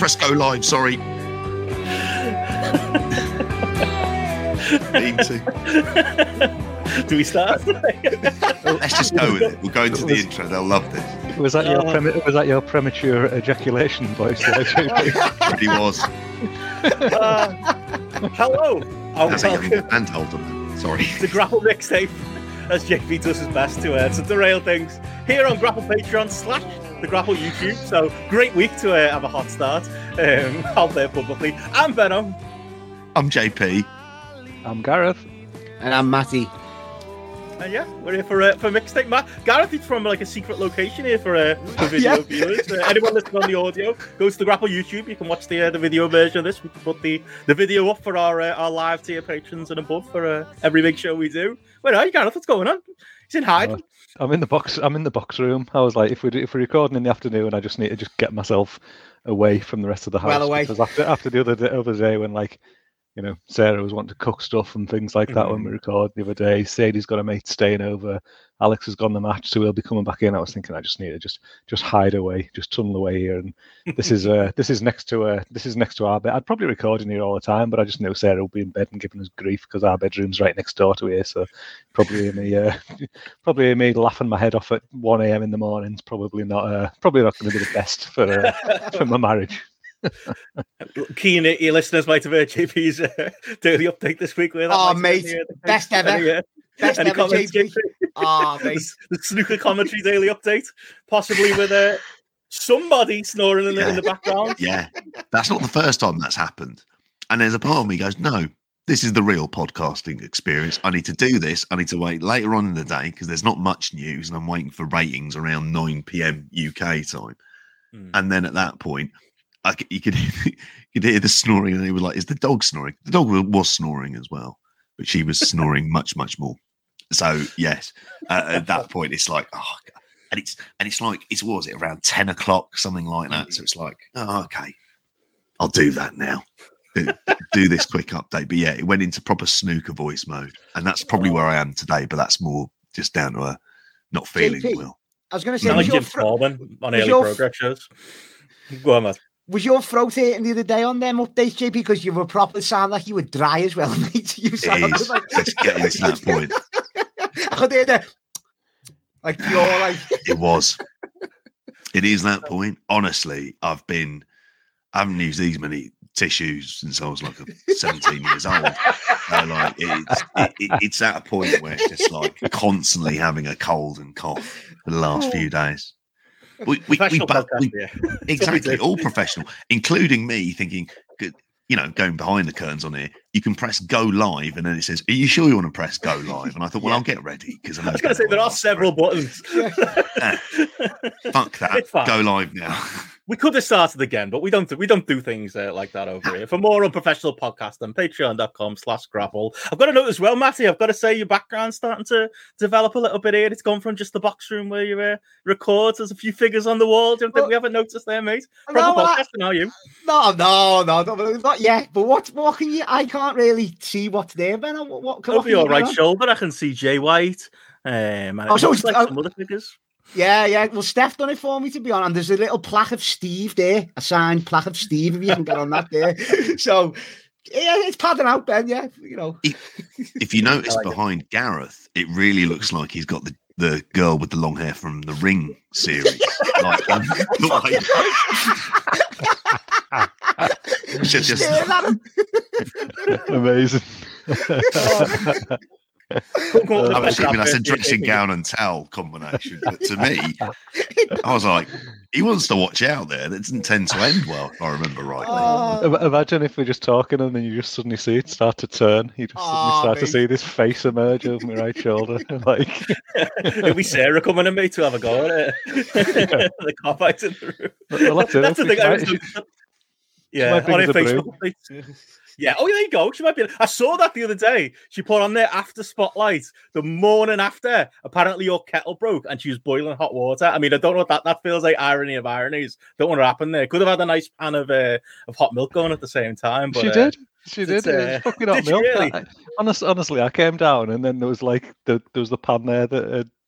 press go live, sorry. Do we start? Let's just go with it. We'll go into the intro. They'll love this. Was that your premature ejaculation voice? It was. Hello. That's a handhold on that. Sorry. The Grapple Mixtape, as JP does his best to derail things here on Grapple Patreon / the Grapple YouTube. So great week to have a hot start out there publicly. I'm Benno. I'm JP. I'm Gareth. And I'm Matty. And yeah, we're here for Mixtape. Matt, Gareth is from like a secret location here for video viewers. Anyone listening on the audio, go to the Grapple YouTube. You can watch the video version of this. We can put the video up for our live tier patrons and above for every big show we do. Where are you, Gareth? What's going on? He's in hide. I'm in the box. I'm in the box room. I was like, if we're recording in the afternoon, I just need to just get myself away from the rest of the house. Well away. Because after the other day when Sarah was wanting to cook stuff and things like that when we recorded the other day. Sadie's got a mate staying over. Alex has gone the match, so he'll be coming back in. I was thinking I just need to just hide away, just tunnel away here. And this is next to our bed. I'd probably record in here all the time, but I just know Sarah will be in bed and giving us grief because our bedroom's right next door to here. So probably me laughing my head off at 1 a.m. in the morning's probably not going to be the best for my marriage. Keen your listeners might have heard JP's daily update this week. Mate, best ever. Best ever, JP. Mate. The snooker commentary daily update, possibly with somebody snoring in the background. Yeah, that's not the first time that's happened. And there's a part of me goes, no, this is the real podcasting experience. I need to do this. I need to wait later on in the day because there's not much news and I'm waiting for ratings around 9 p.m. UK time. And then at that point, you could hear the snoring, and he was like, "Is the dog snoring?" The dog was snoring as well, but she was snoring much, much more. So yes, at that point, it's like, oh, God. and it's like what was it, around 10 o'clock, something like that. So it's like, oh, okay, I'll do that now. Do this quick update. But yeah, it went into proper snooker voice mode, and that's probably where I am today. But that's more just down to not feeling JP, well. I was going to say, like Jim Corbin on early progress shows. Go on, Matt. Was your throat hurting the other day on them updates, JP? Because you were probably sound like you were dry as well, mate. You sounded like... Let's get into that point. I could hear that. Like pure, like... It was. It is that point. Honestly, I haven't used these many tissues since I was like 17 years old. Like it's at a point where it's just like constantly having a cold and cough for the last few days. We exactly, all professional, including me thinking, going behind the curtains on here, you can press go live and then it says, are you sure you want to press go live? And I thought, well, I'll get ready because I was going to say there are several buttons. Fuck that. Go live now. We could have started again, but we don't do things like that over here. For more unprofessional podcasting, patreon.com/grapple. I've got to note as well, Matty, I've got to say your background's starting to develop a little bit here. It's gone from just the box room where you record. There's a few figures on the wall. Do you think we haven't noticed there, mate? Proper podcasting, are you? No, not yet. But what can you... I can't really see what's there, Ben. Over your right shoulder, I can see Jay White. And it looks like some other figures. Yeah. Well, Steph done it for me, to be honest. And there's a little plaque of Steve there, a signed plaque of Steve, if you can get on that there. So, yeah, it's padding out, Ben, yeah, If you notice behind Gareth, it really looks like he's got the girl with the long hair from the Ring series. Amazing. That's a dressing gown and towel combination. But to me, I was like, he wants to watch out there. That doesn't tend to end well, if I remember rightly. Imagine if we're just talking and then you just suddenly see it start to turn. You just suddenly start to see this face emerge over my right shoulder. Like, it'll be Sarah coming in, mate, to have a go at it. The cop out in the room. Well, that's the thing. On her Facebook. Yeah. Oh, there you go. She might be. I saw that the other day. She put on there after Spotlight the morning after. Apparently, your kettle broke and she was boiling hot water. I mean, I don't know what that feels like. Irony of ironies. Don't want to happen there. Could have had a nice pan of hot milk going at the same time. But, She did. It was fucking hot milk. Really? Honestly, I came down and then there was like there was the pan there that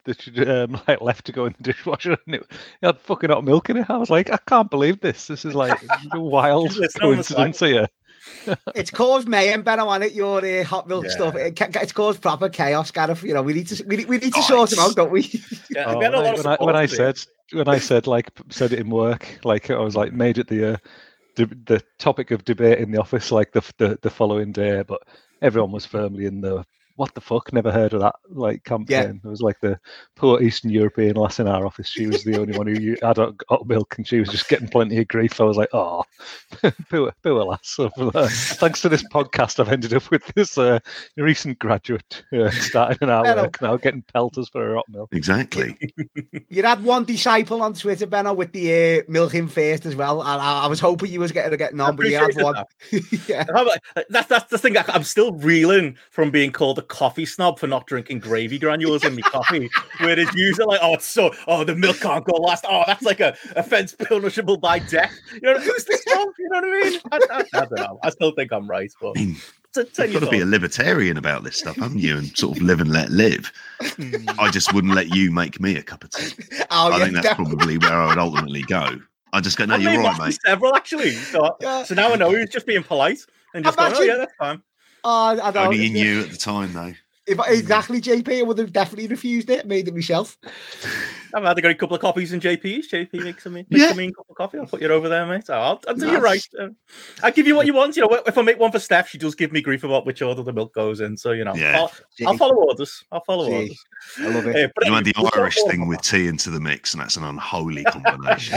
that she like left to go in the dishwasher, and it had fucking hot milk in it. I was like, I can't believe this. This is like a wild coincidence here. It's caused mayhem, Ben. On it, your hot milk stuff. It's caused proper chaos, Gareth. You know, we need to sort them out, don't we? Yeah, when I said said it in work, like I was like made it the topic of debate in the office, like the following day, but everyone was firmly in the what the fuck, never heard of that like campaign. It was like the poor Eastern European lass in our office. She was the only one who had hot milk, and she was just getting plenty of grief. I was like, oh, poor lass. Thanks to this podcast, I've ended up with this recent graduate starting in our work now, getting pelters for her hot milk. Exactly. You had one disciple on Twitter, Benno, with the milk him first as well. I was hoping you was getting on, but you had one. Yeah. That's the thing. I'm still reeling from being called a coffee snob for not drinking gravy granules in my coffee, where it's usually like, the milk can't go last. Oh, that's like a offence punishable by death. You know, who's this from? You know what I mean? I don't know. I still think I'm right, but you've got to be a libertarian about this stuff, haven't you? And sort of live and let live. I just wouldn't let you make me a cup of tea. I think that's probably where I would ultimately go. I just go, no, you're right, mate. Several actually. So now I know he was just being polite and just going, yeah, that's fine. I don't Only you knew at the time, though. Exactly, JP. I would have definitely refused it. Made it myself. I've had a couple of coffees in JP's. JP makes me a cup of coffee. I'll put you over there, mate. I'll do you right. I'll give you what you want. You know, if I make one for Steph, she does give me grief about which order the milk goes in. So, you know, I'll follow orders. I love it. You had the Irish thing with tea into the mix, and that's an unholy combination.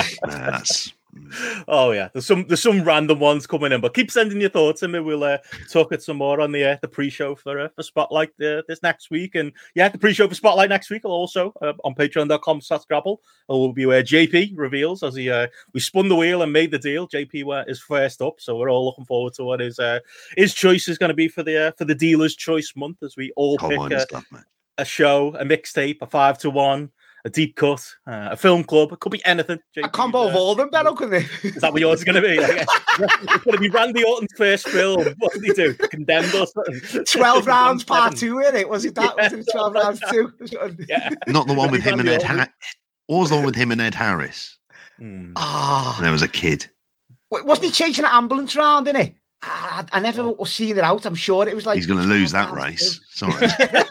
Oh yeah, there's some random ones coming in, but keep sending your thoughts and maybe we'll talk it some more on the pre-show for Spotlight this next week. And the pre-show for Spotlight next week will also on patreon.com/Scrabble will be where JP reveals as we spun the wheel and made the deal. JP is first up, so we're all looking forward to what his choice is going to be for the Dealer's Choice month as we all pick a show, a mixtape, a 5-1. A deep cut, a film club. It could be anything. JP, a combo of all of them, Benno, couldn't it? Is that what yours is going to be? It's going to be Randy Orton's first film. What did he do? Condemned or something? 12 rounds part 2, isn't it? Was it that? Was it 12 rounds 2? Yeah. Not the one with him and Ed Harris. What was the one with him and Ed Harris? There was a kid. Wasn't he chasing an ambulance round, didn't he? I never was seeing it out. I'm sure it was like... He's going to lose that race. Sorry.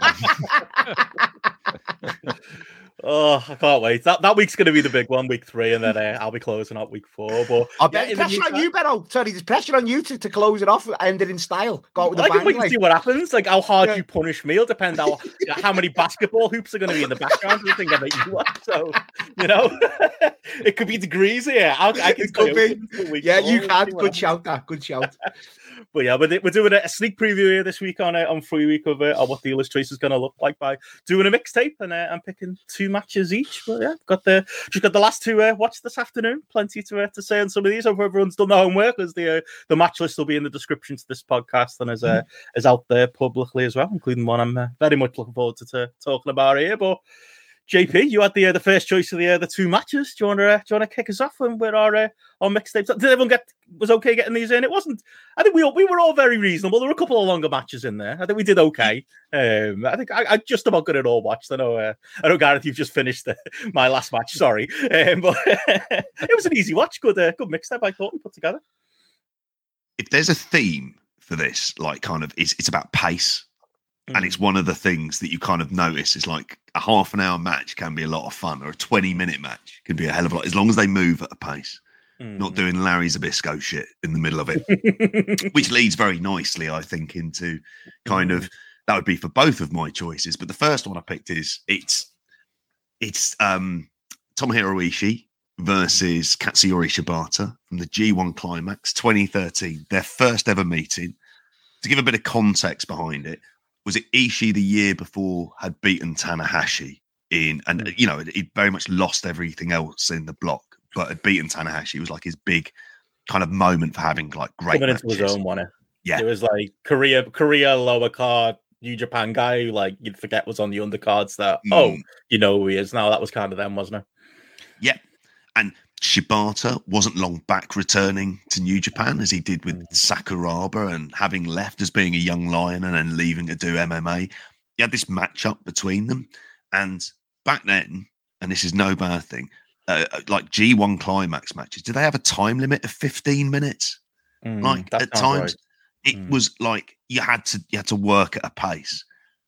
Oh, I can't wait. That week's going to be the big one, week 3, and then I'll be closing out week 4. But I bet pressure on you, Benno. Sorry, there's pressure on you to close it off, end it in style. Go out with the bang. We can see what happens. Like how hard you punish me will depend on how many basketball hoops are going to be in the background. The thing that you want. So you know, it could be degrees here. I can could be. Yeah, you can. Good shout. That good shout. But yeah, we're doing a sneak preview here this week on free week of what Dealer's Choice is going to look like by doing a mixtape and picking 2 matches each. But yeah, got the last 2 watch this afternoon. Plenty to say on some of these. Hope everyone's done their homework, as the match list will be in the description to this podcast and is out there publicly as well, including one I'm very much looking forward to talking about here. But JP, you had the first choice of the 2 matches. Do you want to kick us off with our mixtapes? Did everyone was okay getting these in? It wasn't. I think we were all very reasonable. There were a couple of longer matches in there. I think we did okay. I think I just about got it all watched. I know Gareth, you've just finished my last match. Sorry, but it was an easy watch. Good mixtape, I thought, we put together. If there's a theme for this, like kind of, it's about pace. And it's one of the things that you kind of notice is like a half an hour match can be a lot of fun, or a 20-minute match can be a hell of a lot, as long as they move at a pace, not doing Larry Zbyszko shit in the middle of it, which leads very nicely, I think, into kind of, that would be for both of my choices. But the first one I picked is it's Tomohiro Ishii versus Katsuyori Shibata from the G1 Climax 2013, their first ever meeting. To give a bit of context behind it, was it Ishii the year before had beaten Tanahashi and you know, he'd very much lost everything else in the block, but had beaten Tanahashi. It was like his big kind of moment for having like great coming matches. Into his own, wasn't it? Yeah. It was like Korea lower card, New Japan guy who like you'd forget was on the undercards that, you know who he is now. That was kind of them, wasn't it? Yeah. And Shibata wasn't long back returning to New Japan as he did with Sakuraba, and having left as being a young lion and then leaving to do MMA. He had this matchup between them, and back then, and this is no bad thing, like G1 climax matches, did they have a time limit of 15 minutes? Like at times, it was like you had to work at a pace,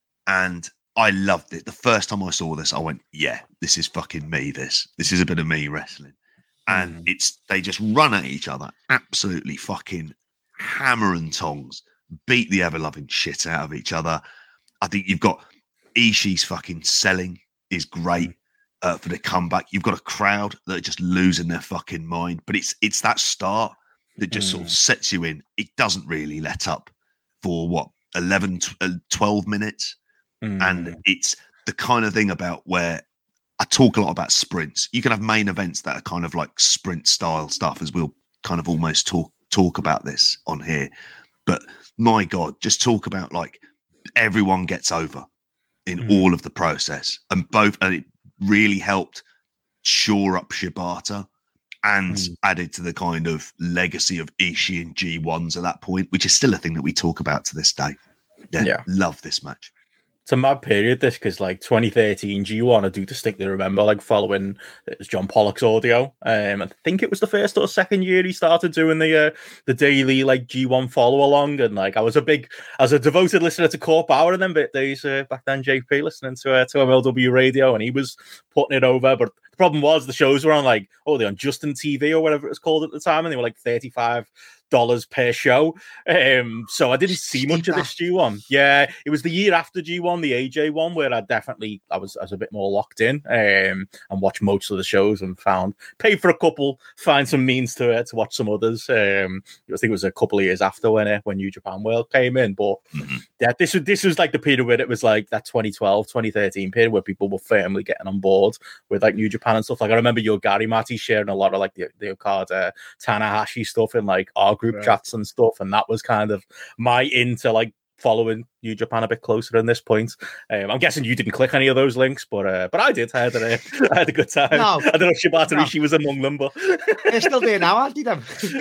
and I loved it. The first time I saw this, I went, "Yeah, this is fucking me. This is a bit of me wrestling." And they just run at each other, absolutely fucking hammer and tongs, beat the ever-loving shit out of each other. I think you've got Ishii's fucking selling is great for the comeback. You've got a crowd that are just losing their fucking mind, but it's that start that just sort of sets you in. It doesn't really let up for 11, 12 minutes. And it's the kind of thing about where I talk a lot about sprints. You can have main events that are kind of like sprint style stuff, as we'll kind of almost talk about this on here. But my God, just talk about like everyone gets over in all of the process, and it really helped shore up Shibata and added to the kind of legacy of Ishii and G1s at that point, which is still a thing that we talk about to this day. Yeah. Love this match. It's a mad period, this, because like 2013 G1, I do distinctly remember like following it was John Pollock's audio. I think it was the first or second year he started doing the daily like G1 follow along, and like I was a devoted listener to Court Bauer in them days back then. JP listening to MLW radio, and he was putting it over. But the problem was the shows were on like they're on Justin TV or whatever it was called at the time, and they were like $35 per show. So I didn't see much of this G1. Yeah, it was the year after G1, the AJ one, where I was a bit more locked in and watched most of the shows and paid for a couple, find some means to watch some others. I think it was a couple of years after when New Japan World came in. But yeah, this was like the period where it was like that 2012, 2013 period where people were firmly getting on board with like New Japan and stuff. Like I remember Yogari Mati sharing a lot of like the Okada Tanahashi stuff in like our group chats and stuff, and that was kind of my into like following New Japan a bit closer at this point. I'm guessing you didn't click any of those links, but I did. I had a good time. No. I don't know if Shibata Ishii was among them, but they're still there now, aren't they?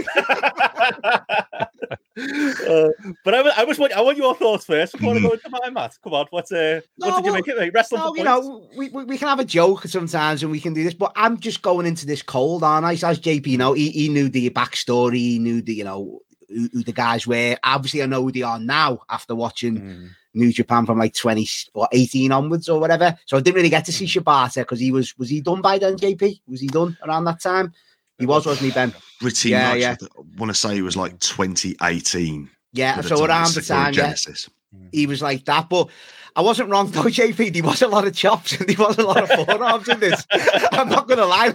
But I want your thoughts first before I go into mine, Matt. Come on, what did you make it, mate? Wrestling for points. We can have a joke sometimes and we can do this, but I'm just going into this cold, aren't I? As JP, he knew the backstory, he knew the, who the guys were. Obviously, I know who they are now after watching New Japan from like 18 onwards or whatever. So I didn't really get to see Shibata because was he done by then, JP? Was he done around that time? He wasn't he, Ben? Pretty much. Yeah. I want to say it was like 2018. Yeah, so around the time, Genesis. He was like that. But I wasn't wrong though, JP. There was a lot of chops and there was a lot of forearms in this. I'm not going to lie.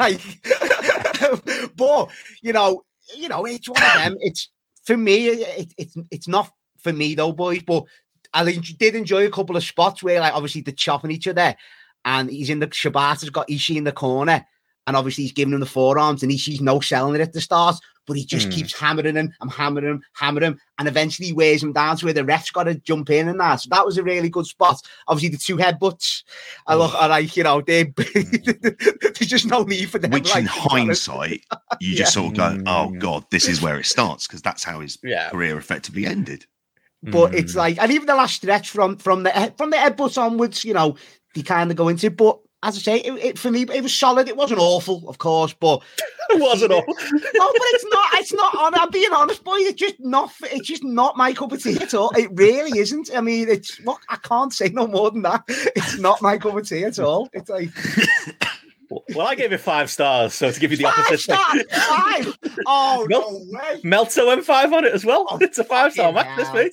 But, it's one of them. It's, for me, it's not for me though, boys, but I did enjoy a couple of spots where, like, obviously they're chopping each other, and Shibata's got Ishii in the corner, and obviously he's giving him the forearms, and Ishii's no selling it at the start, but he just keeps hammering him, and eventually he wears him down to where the ref's got to jump in and that. So that was a really good spot. Obviously, the two headbutts, there's just no need for them. Which, in hindsight, you just sort of go, "Oh God, this is where it starts," because that's how his career effectively ended. But it's like, and even the last stretch from the headbutts onwards, they kind of go into it. But as I say, it for me, it was solid. It wasn't awful, of course, but it wasn't awful. No, but it's not. I'm being honest, boy. It's just not my cup of tea at all. It really isn't. I mean, I can't say no more than that. It's not my cup of tea at all. It's like. Well, I gave it 5 stars, so to give you the opposite. 5? Oh, no way. Meltzer went 5 on it as well. It's a 5-star match, this mate.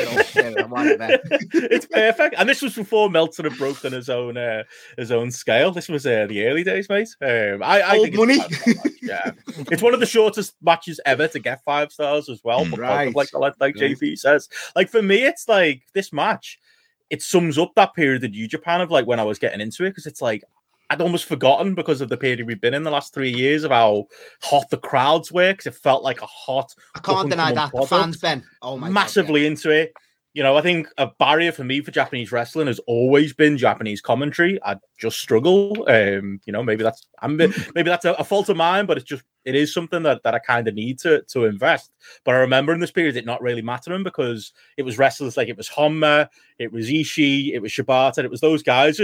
It's perfect. And this was before Meltzer had broken his own scale. This was the early days, mate. I think money. Yeah. It's one of the shortest matches ever to get 5 stars as well. Right. Like JP says. Like, for me, it's like this match, it sums up that period of New Japan of like when I was getting into it, because it's like, I'd almost forgotten because of the period we've been in the last 3 years of how hot the crowds were, because it felt like a hot. I can't deny that. The fans, Ben. Oh my massively God, into it. I think a barrier for me for Japanese wrestling has always been Japanese commentary. I just struggle. Maybe that's a fault of mine, but it is something that I kind of need to invest. But I remember in this period it not really mattering, because it was wrestlers like it was Honma, it was Ishii, it was Shibata, it was those guys who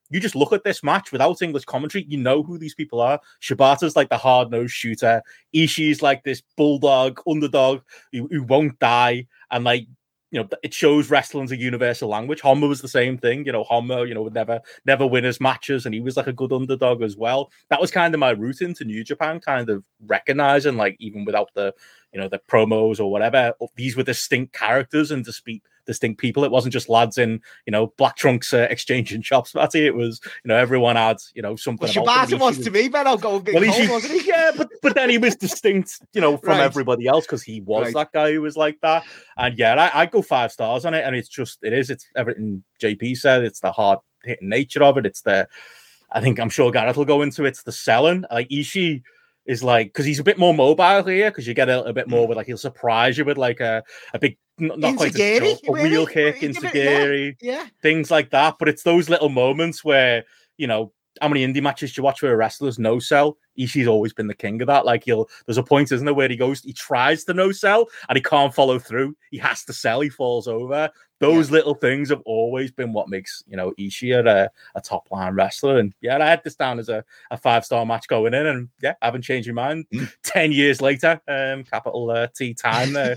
you just look at this match without English commentary, you know who these people are. Shibata's like the hard-nosed shooter. Ishii's like this bulldog, underdog who won't die. And like, you know, it shows wrestling's a universal language. Honma was the same thing. You know, Honma, you know, would never win his matches, and he was like a good underdog as well. That was kind of my route into New Japan, kind of recognizing, like, even without the, you know, the promos or whatever, these were distinct characters and distinct people. It wasn't just lads in, you know, black trunks exchanging chops, Matty. It was, you know, everyone had, you know, something. Well, Shibata was to me, but I'll go and get cold, wasn't he? Yeah, but then he was distinct, you know, from everybody else, because he was that guy who was like that. And yeah, I go 5 stars on it, and it's everything JP said. It's the hard hitting nature of it. It's I'm sure Gareth will go into it. It's the selling. Like, Ishii is like, because he's a bit more mobile here, because you get a bit more with, like, he'll surprise you with like a big, not quite a wheel kick, Inzaguri, things like that. But it's those little moments where, you know, how many indie matches do you watch where a wrestler's no sell? Ishii's always been the king of that. Like, there's a point, isn't there, where he tries to no sell and he can't follow through. He has to sell. He falls over. Those little things have always been what makes, you know, Ishii a top line wrestler. And yeah, I had this down as a 5-star match going in, and yeah, I haven't changed my mind. 10 years later, capital T time there.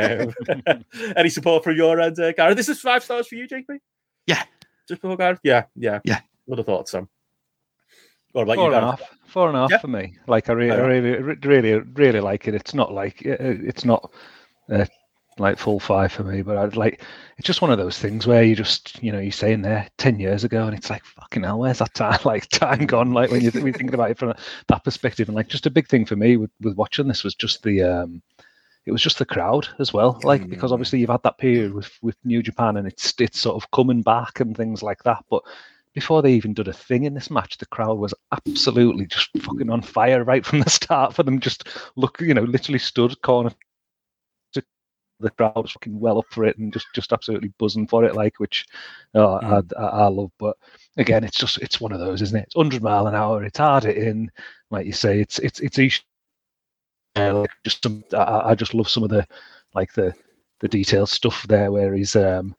Any support from your end, Gareth? This is 5 stars for you, JP? Yeah. Just before Gareth? Yeah. Would have thought so. What about you, Gareth? 4.5 for me. Like, I really like it. It's not like it's not like full 5 for me, but it's just one of those things where you just, you know, you're saying there 10 years ago, and it's like, fucking hell, where's that time? Like, time gone. Like, when you're thinking about it from that perspective, and like, just a big thing for me with watching this was just it was just the crowd as well. Like, because obviously you've had that period with New Japan, and it's sort of coming back and things like that, but before they even did a thing in this match, the crowd was absolutely just fucking on fire right from the start for them. Just literally stood corner. The crowd was fucking well up for it and just absolutely buzzing for it, like, which I love. But again, it's one of those, isn't it? It's 100 mile an hour. It's hard hitting, like you say. It's easy. I just love some of the detailed stuff there where he's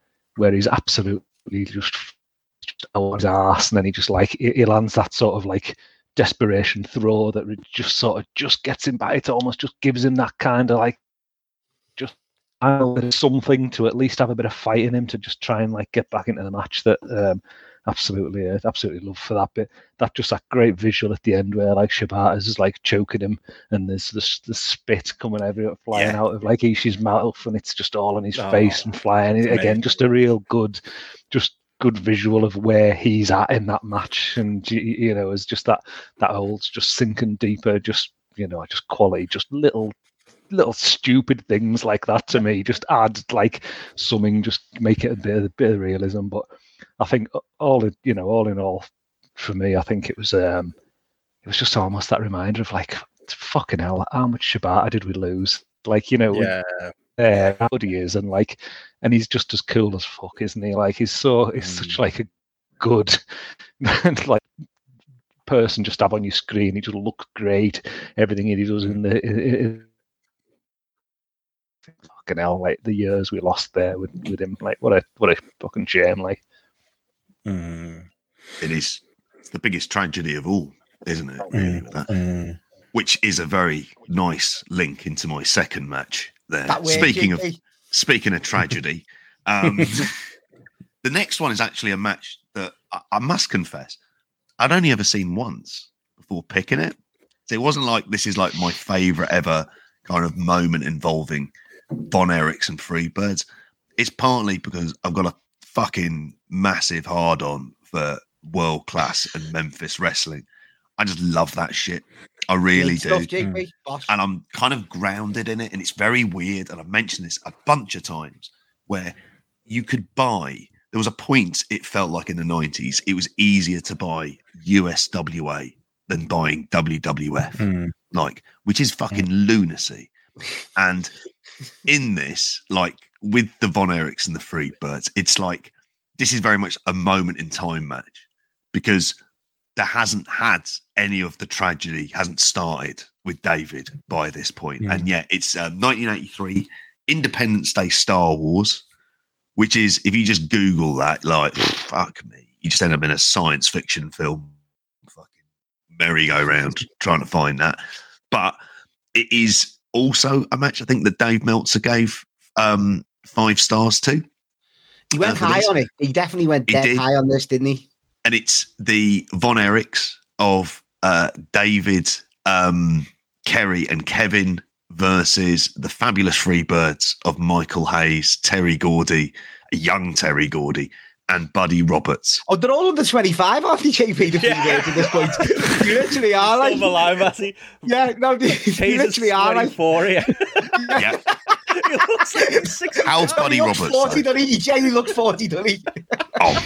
absolutely just out his arse, and then he lands that sort of like desperation throw that just sort of just gets him back. It almost just gives him that kind of like just something to at least have a bit of fight in him to just try and like get back into the match. That absolutely love for that bit. That great visual at the end where like Shibata's is like choking him, and there's the spit coming everywhere, flying out of like Ishii's mouth, and it's just all in his face and flying. Again, just a real good visual of where he's at in that match, and you know, it's just that old, just sinking deeper, just, you know, just quality, just little stupid things like that to me just add like something, just make it a bit of realism. But I think all in all, for me, I think it was just almost that reminder of like, fucking hell, how much Shibata did we lose? Like, you know, how he is, and like, and he's just as cool as fuck, isn't he? Like, he's such like a good like person just have on your screen. He just looks great. Everything he does in fucking hell, like the years we lost there with him, like what a fucking shame. Like, it's the biggest tragedy of all, isn't it? Really, with that. Which is a very nice link into my second match there. Speaking of tragedy, the next one is actually a match that I must confess I'd only ever seen once before picking it. So it wasn't like this is like my favourite ever kind of moment involving Von Erichs and Freebirds. It's partly because I've got a fucking massive hard-on for world class and Memphis wrestling. I just love that shit. I really do. And I'm kind of grounded in it, and it's very weird. And I've mentioned this a bunch of times where you could buy, there was a point, it felt like in the 90s, it was easier to buy USWA than buying WWF, like, which is fucking lunacy. And in this, like with the Von Erichs and the Freebirds, it's like, this is very much a moment in time match, because there hasn't had any of the tragedy, hasn't started with David by this point. And yet it's 1983 Independence Day Star Wars, which is, if you just Google that, like, fuck me, you just end up in a science fiction film, fucking merry-go-round trying to find that. But it is also a match I think that Dave Meltzer gave 5 stars to. He went high on it. He definitely went dead high on this, didn't he? And it's the Von Erichs of David, Kerry and Kevin versus the Fabulous Freebirds of Michael Hayes, Terry Gordy, young Terry Gordy, and Buddy Roberts. Oh, they're all under 25, aren't they, JP? The Freebirds at this point. You literally are like... Still alive, Matty. Yeah, no, you literally are like... 24, yeah. Yeah. He looks like 60. How's Buddy Roberts? 40, doesn't he? He genuinely looks 40, doesn't he? Oh.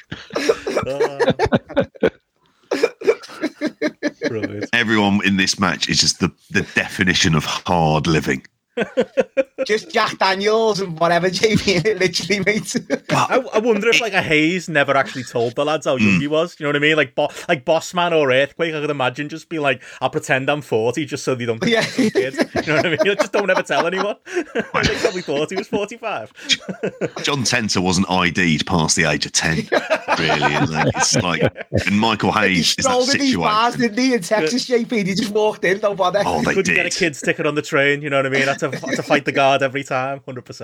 Brilliant. Everyone in this match is just the definition of hard living. Just Jack Daniels and whatever, JP, literally, mate. I wonder if like a Hayes never actually told the lads how young he was. You know what I mean? Like Bossman or Earthquake, I could imagine just be like, I'll pretend I'm 40 just so they don't think I'm a kid. You know what I mean? Just don't ever tell anyone. They probably thought he was 45. John Tenter wasn't ID'd past the age of 10, really. It's like, and Michael Hayes is that situation. These bars, didn't he, in Texas, JP? He just walked in, no bother. Oh, they couldn't did. get a kid's ticket on the train, you know what I mean? Had to fight the guard every time,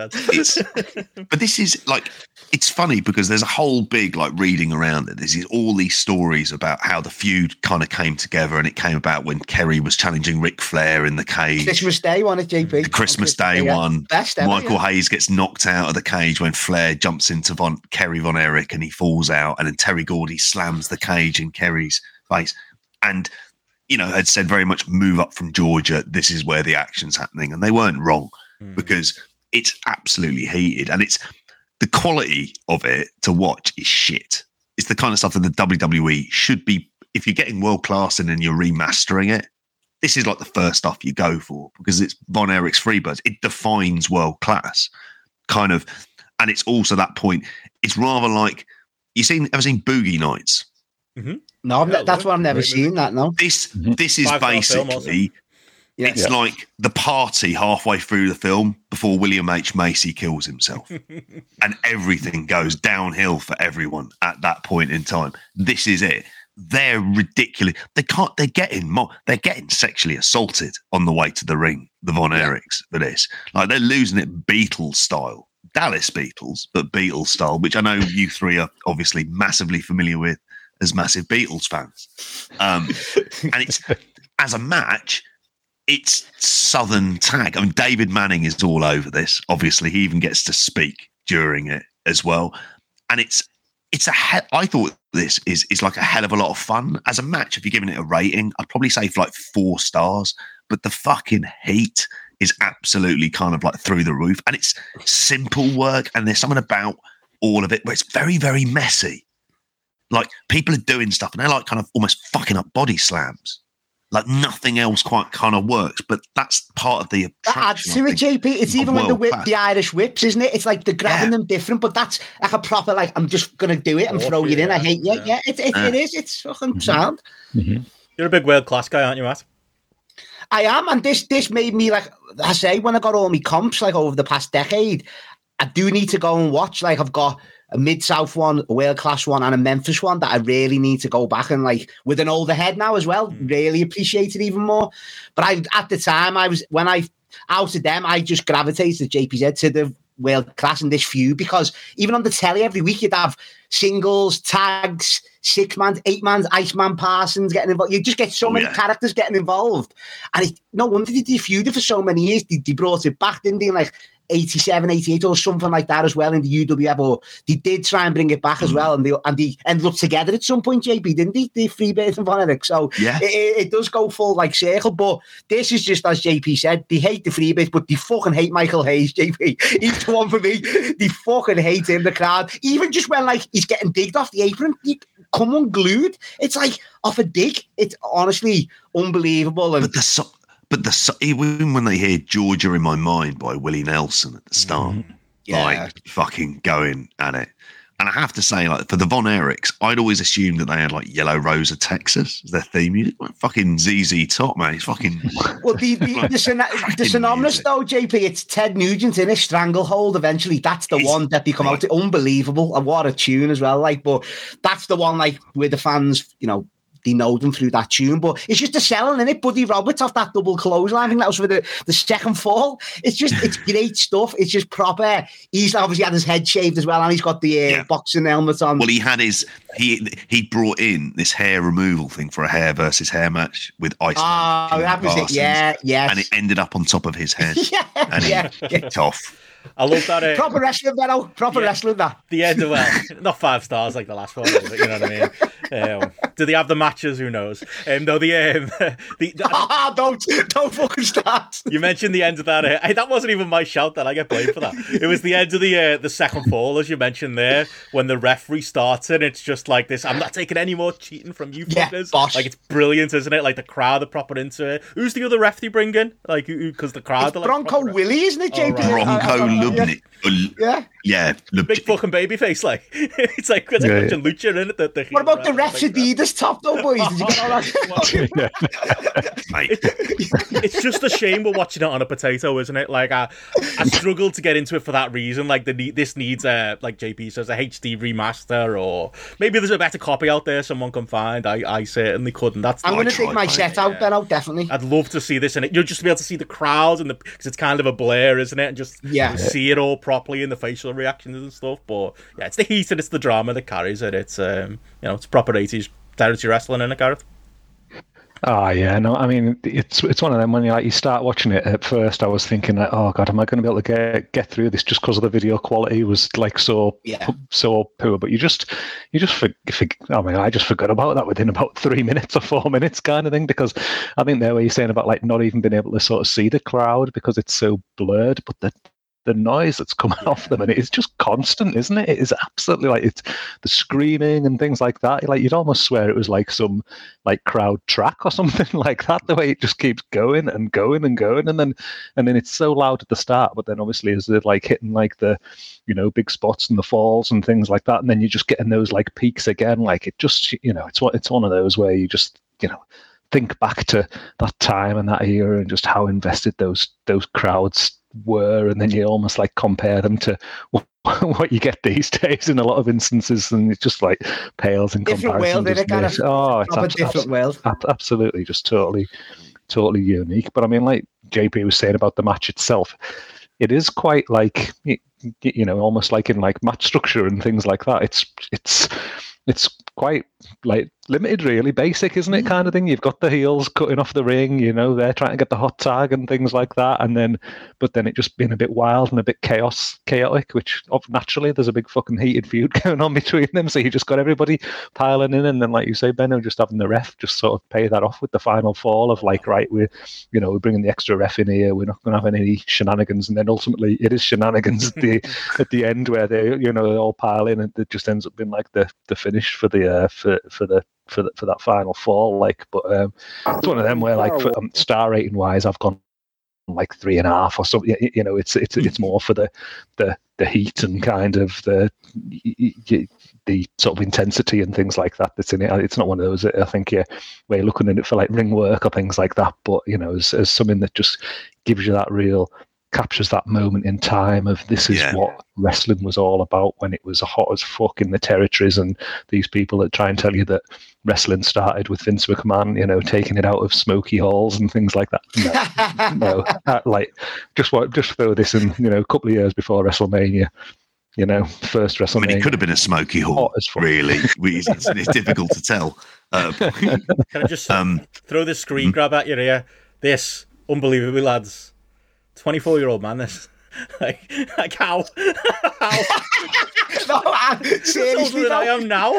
100%. But this is like, it's funny because there's a whole big like reading around it. There's all these stories about how the feud kind of came together, and it came about when Kerry was challenging Ric Flair in the cage. Christmas Day one, JP. The Christmas Day one. Best ever, Michael Hayes gets knocked out of the cage when Flair jumps into Kerry Von Erich and he falls out, and then Terry Gordy slams the cage in Kerry's face. And you know, had said very much move up from Georgia. This is where the action's happening. And they weren't wrong because it's absolutely heated. And it's the quality of it to watch is shit. It's the kind of stuff that the WWE should be, if you're getting world class and then you're remastering it, this is like the first stuff you go for because it's Von Erich's Freebirds. It defines world class kind of. And it's also that point. It's rather like, ever seen Boogie Nights? Mm-hmm. No, that's what I've never seen. That no. This is basically it's like the party halfway through the film before William H. Macy kills himself, and everything goes downhill for everyone at that point in time. This is it. They're ridiculous. They're getting sexually assaulted on the way to the ring. The Von Erichs for this, like they're losing it Beatles style, Dallas Beatles, but Beatles style, which I know you three are obviously massively familiar with as massive Beatles fans. And it's, as a match, it's Southern tag. I mean, David Manning is all over this. Obviously, he even gets to speak during it as well. And I thought this is like a hell of a lot of fun. As a match, if you're giving it a rating, I'd probably say for like 4 stars. But the fucking heat is absolutely kind of like through the roof. And it's simple work. And there's something about all of it where it's very, very messy. Like people are doing stuff and they're like kind of almost fucking up body slams. Like nothing else quite kind of works, but that's part of the attraction. That adds to it, JP. It's even when the Irish whips, isn't it? It's like they're grabbing them different, but that's like a proper, like, I'm just going to do it and throw you in. I hate you. Yeah, it is. It's fucking sound. Mm-hmm. You're a big world class guy, aren't you, Matt? I am. And this made me, like I say, when I got all my comps, like over the past decade, I do need to go and watch. Like I've got a Mid-South one, a world-class one, and a Memphis one that I really need to go back and, like, with an older head now as well, really appreciate it even more. But at the time, out of them, I just gravitated, JPZ, to the world-class in this feud, because even on the telly every week, you'd have singles, tags, 6-man, 8-man, Iceman Parsons getting involved. You just get so many characters getting involved. And no wonder they feuded for so many years. They brought it back, didn't they? Like, 87, 88 or something like that as well in the UWF, or they did try and bring it back as well, and they ended up together at some point, JP, didn't they? The Freebirds and Von Erich. So it does go full like circle, but this is just, as JP said, they hate the Freebirds, but they fucking hate Michael Hayes, JP. He's the one for me. They fucking hate him, the crowd. Even just when, like, he's getting digged off the apron, he come unglued. It's like off a dig. It's honestly unbelievable. And But even when they hear Georgia in My Mind by Willie Nelson at the start, like fucking going at it. And I have to say, like, for the Von Erichs, I'd always assumed that they had like Yellow Rose of Texas as their theme music. Like, fucking ZZ Top, man. It's fucking. Well, the synonymous though, JP, it's Ted Nugent in a Stranglehold. Eventually, that's the one that become out. Unbelievable, and what a tune as well. Like, but that's the one like where the fans, they know them through that tune, but it's just the selling in it. Buddy Roberts off that double clothesline. I think that was for the second fall. It's great stuff. It's just proper. He's obviously had his head shaved as well, and he's got the boxing helmet on. Well, he had he brought in this hair removal thing for a hair versus hair match with Iceman. Oh, that was it. Yeah. And it ended up on top of his head. And he kicked off. I love that. Proper wrestling, though. Wrestling, that. The end of not 5 stars like the last one, but you know what I mean. Do they have the matches? Who knows? Don't fucking start. You mentioned the end of that. That wasn't even my shout. That I get blamed for that. It was the end of the second fall, as you mentioned there, when the referee started. It's just like this. I'm not taking any more cheating from you fuckers. Boss. Like, it's brilliant, isn't it? Like, the crowd are proper into it. Who's the other ref they bring in? Like, because the crowd. It's Bronco Willie, isn't it, JP? Bronco Lubnik. Yeah. Big fucking baby face, like. It's like lucha, isn't it? What about the ref's Adidas top, though, boys? Did you get all that? It's just a shame we're watching it on a potato, isn't it? Like, I struggled to get into it for that reason. Like, this needs like JP says, a HD remaster, or maybe there's a better copy out there someone can find. I certainly couldn't. I'm going to take my set out then, definitely. I'd love to see this, and you'll just be able to see the crowds, because it's kind of a blur, isn't it? And just see it all properly in the facial reactions and stuff. But yeah, it's the heat and it's the drama that carries it. It's it's proper 80s territory wrestling in it, Gareth. Oh yeah, no, I mean it's one of them when you start watching it. At first, I was thinking like, oh god, am I going to be able to get through this just because of the video quality was like so poor? But you just I mean, I just forgot about that within about 3 minutes or 4 minutes, kind of thing. Because I think there, where you're saying about like not even being able to sort of see the crowd because it's so blurred, but the noise that's coming off them, and it's just constant, isn't it? It is absolutely like it's the screaming and things like that. Like, you'd almost swear it was like some like crowd track or something like that. The way it just keeps going and going and going, and then it's so loud at the start, but then obviously as they're like hitting like the big spots and the falls and things like that, and then you're just getting those like peaks again. Like, it just it's one of those where you just think back to that time and that era and just how invested those crowds were, and then you almost like compare them to what you get these days in a lot of instances, and it just like pales in comparison. It's a different world. Absolutely, just totally unique. But I mean, like JP was saying about the match itself, it is quite like almost like in like match structure and things like that. It's quite like limited, really basic, isn't it? Kind of thing. You've got the heels cutting off the ring, they're trying to get the hot tag and things like that, but then it just being a bit wild and a bit chaotic, which naturally there's a big fucking heated feud going on between them. So you just got everybody piling in, and then like you say, Benno, just having the ref just sort of pay that off with the final fall of like, right, we're bringing the extra ref in here. We're not going to have any shenanigans, and then ultimately it is shenanigans at the end where they they all pile in, and it just ends up being like the finish for the for that final fall. Like, but it's one of them where like for, star rating wise, I've gone like 3.5 or something. It's more for the heat and kind of the sort of intensity and things like that that's in it. It's not one of those, I think, where you're looking at it for like ring work or things like that, but as something that just gives you that real, captures that moment in time of this is what wrestling was all about when it was hot as fuck in the territories, and these people that try and tell you that wrestling started with Vince McMahon, taking it out of smoky halls and things like that. No. Like, just throw this in, a couple of years before WrestleMania. First WrestleMania. I mean, it could have been a smoky hall, really. It's difficult to tell. Can I just throw this screen grab at you here? This, unbelievable, lads. 24-year-old man, this. Like how? No, seriously, I am now.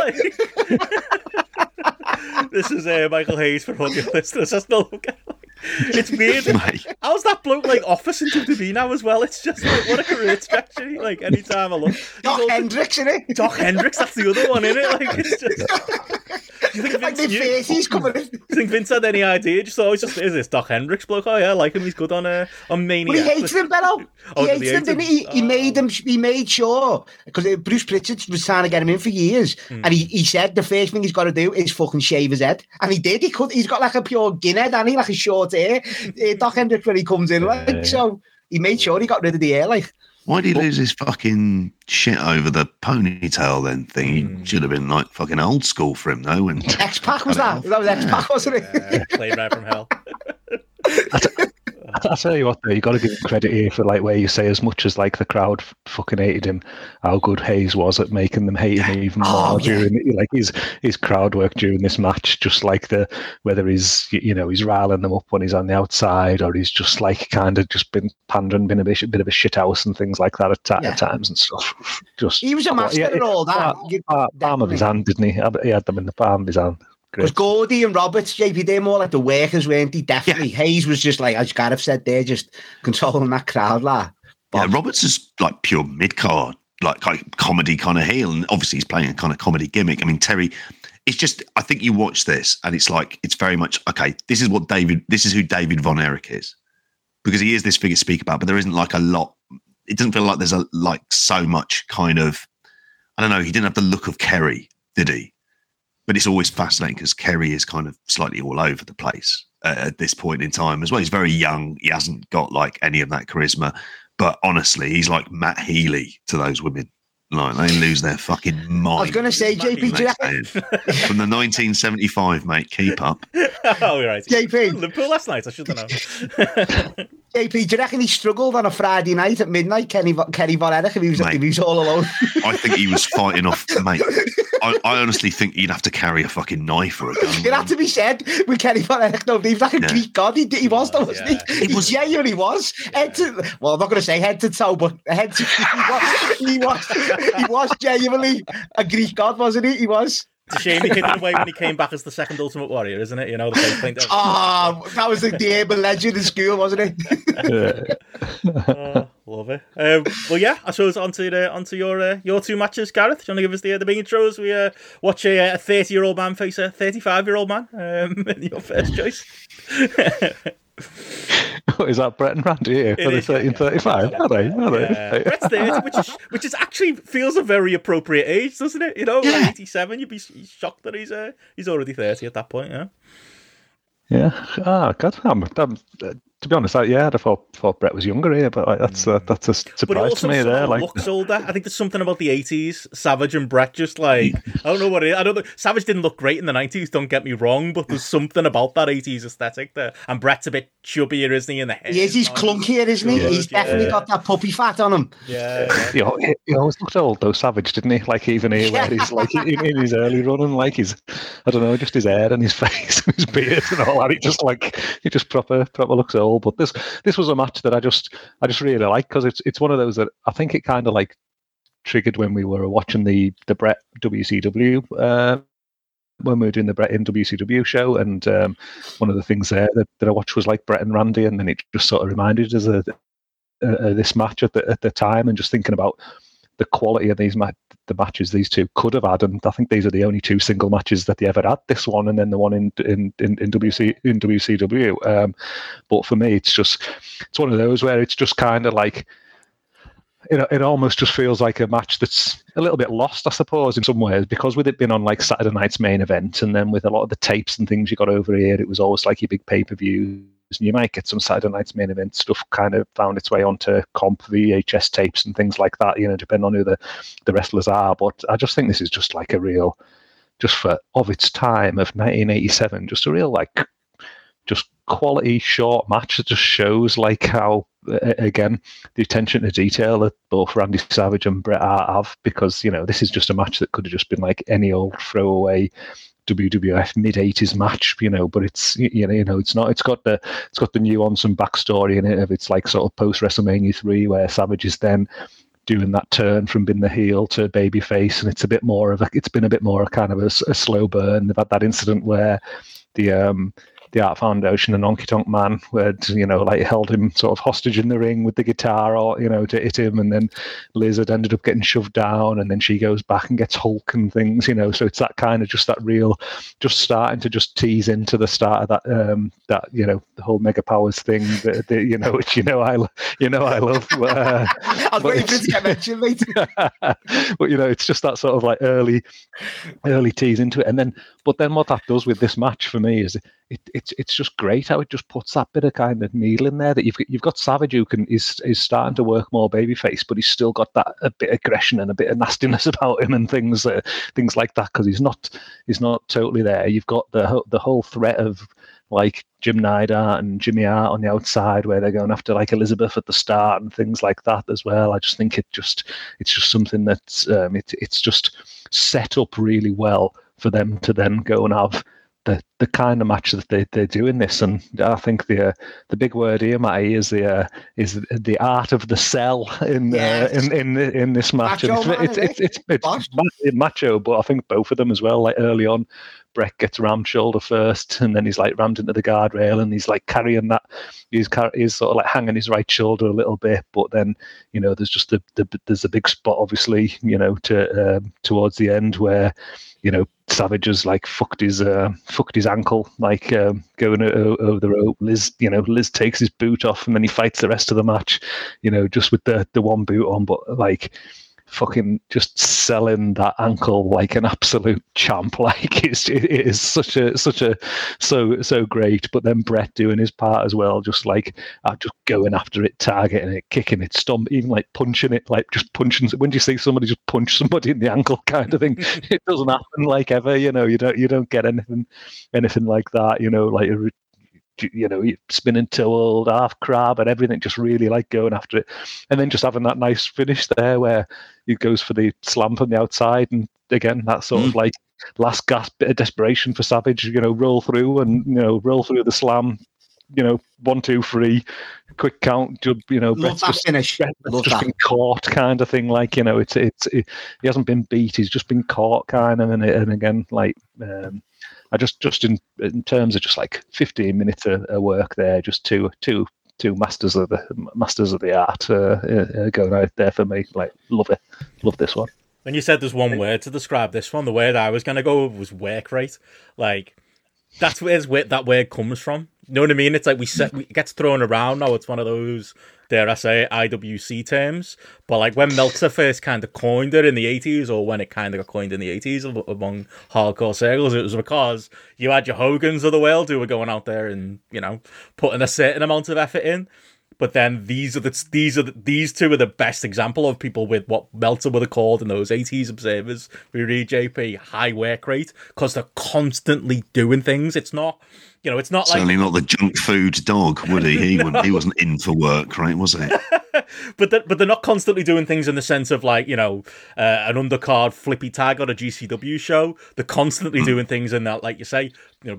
This is Michael Hayes for audio listeners. That's not okay. It's weird. How's that bloke like office in WWE now as well? It's just like, what a career trajectory. Like, anytime I look, Doc Hendricks, isn't it? Doc Hendricks, that's the other one, isn't it? Like, it's just Do you think like Vince the face he's coming in. Do you think Vince had any idea? Just always is this Doc Hendricks bloke? Oh yeah, I like him. He's good on Mania. But he hates him, Bello. He hates him, didn't he? He made him. He made sure, because Bruce Pritchard was trying to get him in for years, and he said the first thing he's got to do is fucking shave his head, and he did. He's got like a pure guinehead, and he like a short hair. Doc Hendricks when he comes in, like so. He made sure he got rid of the hair, like. Why did he lose his fucking shit over the ponytail then thing? He should have been like fucking old school for him, though. And X-Pac was that? That was X-Pac, wasn't it? Played right from hell. I tell you what, though, you got to give him credit here for like where you say as much as like the crowd fucking hated him, how good Hayes was at making them hate him even more during like his crowd work during this match. Just like whether he's he's riling them up when he's on the outside, or he's just like kind of just been pandering, been a bit of a shit house and things like that at times and stuff. Just he was a master at all that. Palm of his hand, didn't he? He had them in the palm of his hand. Because Gordy and Roberts, JP, they're more like the workers, weren't they? Definitely. Yeah. Hayes was just like, as Gareth said, they're just controlling that crowd. Like. Yeah, Roberts is like pure mid-card, like comedy kind of heel. And obviously he's playing a kind of comedy gimmick. I mean, Terry, it's just, I think you watch this and it's like, it's very much, okay, this is who David Von Erich is. Because he is this figure to speak about, but there isn't like a lot, it doesn't feel like there's so much kind of, I don't know, he didn't have the look of Kerry, did he? But it's always fascinating because Kerry is kind of slightly all over the place at this point in time as well. He's very young. He hasn't got like any of that charisma. But honestly, he's like Matt Healy to those women. Like they lose their fucking mind. I was going to say, JP, from the 1975, mate. Keep up. Oh, right. JP. Liverpool last night. I should have known. JP, do you reckon he struggled on a Friday night at midnight, Kenny Von Erich, if he was all alone? I think he was fighting off, mate. I honestly think you'd have to carry a fucking knife or a gun. It had to be said with Kenny Von Erich, though. He was like a Greek god. He was, though, wasn't he? He genuinely was. Well, I'm not going to say head to toe, but head to he was genuinely a Greek god, wasn't he? He was. It's a shame he hid it away when he came back as the second Ultimate Warrior, isn't it? You know, the face paint. That was the urban legend in school, wasn't it? Love it. Well, yeah, I suppose onto your two matches, Gareth. Do you want to give us the big intros? We watch a 30-year-old man face a 35-year-old man. Your first choice. Is that Brett and Randy here for the 30 and 35? Are they? Yeah. Brett's 30, which is actually feels a very appropriate age, doesn't it? You know, like 87, you'd be shocked that he's already 30 at that point, yeah. Yeah. God, to be honest, I thought Brett was younger here, but that's a surprise to me there. Like, looks older. I think there's something about the 80s, Savage and Brett. Just like I don't know what it is. I don't know. Savage didn't look great in the 90s. Don't get me wrong, but there's something about that 80s aesthetic there. And Brett's a bit chubbier, isn't he? In the head, he's clunkier, isn't he? He's definitely got that puppy fat on him. Yeah. He always looked old though, Savage, didn't he? Like even here, where he's like in his early running, like I don't know, just his hair and his face and his beard and all that. He just proper looks old. But this was a match that I just really like because it's one of those that I think it kind of like triggered when we were watching the Brett WCW when we were doing the Brett in WCW show, and one of the things there that I watched was like Brett and Randy, and then it just sort of reminded us of this match at the time, and just thinking about the quality of the matches these two could have had, and I think these are the only two single matches that they ever had. This one, and then the one in WCW. But for me, it's one of those where it's just kind of like it almost just feels like a match that's a little bit lost, I suppose, in some ways, because with it being on like Saturday night's main event, and then with a lot of the tapes and things you got over here, it was always like your big pay-per-views. And you might get some Saturday night's main event stuff kind of found its way onto comp VHS tapes and things like that, depending on who the wrestlers are. But I just think this is just like a real, just of its time of 1987, just a real like, just quality short match that just shows like how, again, the attention to detail that both Randy Savage and Bret Hart have, because, this is just a match that could have just been like any old throwaway WWF mid-80s match, but it's it's not. It's got the nuance and backstory in it of it's like sort of post WrestleMania 3 where Savage is then doing that turn from being the heel to babyface, and it's been a bit more kind of a slow burn. They've had that incident where the the Art Foundation and Honky Tonk Man, where like held him sort of hostage in the ring with the guitar, or to hit him, and then Liz had ended up getting shoved down, and then she goes back and gets Hulk and things, so it's that kind of just that real, just starting to just tease into the start of that the whole Mega Powers thing, which I love. I'll wait for it to get mentioned later. But it's just that sort of like early tease into it, and then what that does with this match for me is it's just great how it just puts that bit of kind of needle in there that you've got Savage who is starting to work more babyface, but he's still got that a bit of aggression and a bit of nastiness about him and things like that, because he's not totally there. You've got the whole threat of like Jim Neidhart and Jimmy Hart on the outside, where they're going after like Elizabeth at the start and things like that as well. I just think it's just something that's it's just set up really well for them to then go and have the kind of match that they do in this. And I think the big word here, Matty, is the art of the sell in this match. Macho, it's macho, but I think both of them as well. Like early on, Brett gets rammed shoulder first, and then he's like rammed into the guardrail, and he's like carrying that. He's sort of like hanging his right shoulder a little bit, but then there's just there's a big spot, obviously, towards the end where Savage has like fucked his ankle, like going over the rope. Liz takes his boot off, and then he fights the rest of the match, just with the one boot on, but like fucking just selling that ankle like an absolute champ. Like it is such a so great. But then Brett doing his part as well, just like just going after it, targeting it, kicking it, even like punching it, like just punching. When do you see somebody just punch somebody in the ankle kind of thing? It doesn't happen like ever. You don't get anything like that. Like spinning toe hold, half crab and everything, just really like going after it, and then just having that nice finish there where he goes for the slam from the outside, and again that sort of like last gasp bit of desperation for Savage, roll through the slam, 1, 2, 3, quick count, love that finish. Love just that. Been caught kind of thing, like he hasn't been beat, he's just been caught kind of, and again like I just in terms of just like 15 minutes of work there, just two masters of the art going out there for me. Like love this one. When you said there's one word to describe this one, the word I was going to go with was work rate. Like that's where that word comes from. You know what I mean? It's like it gets thrown around now. It's one of those, dare I say, IWC terms. But like when Meltzer first kind of coined it in the 80s, or when it kind of got coined in the 80s among hardcore circles, it was because you had your Hogans of the world who were going out there and, putting a certain amount of effort in. But then these two are the best example of people with what Meltzer would have called in those 80s observers. We read JP high work rate because they're constantly doing things. It's not, it's not certainly not the junk food dog, would he? He wasn't in for work, right? Was he? But they're not constantly doing things in the sense of like, an undercard flippy tag on a GCW show. They're constantly doing things in that, like you say,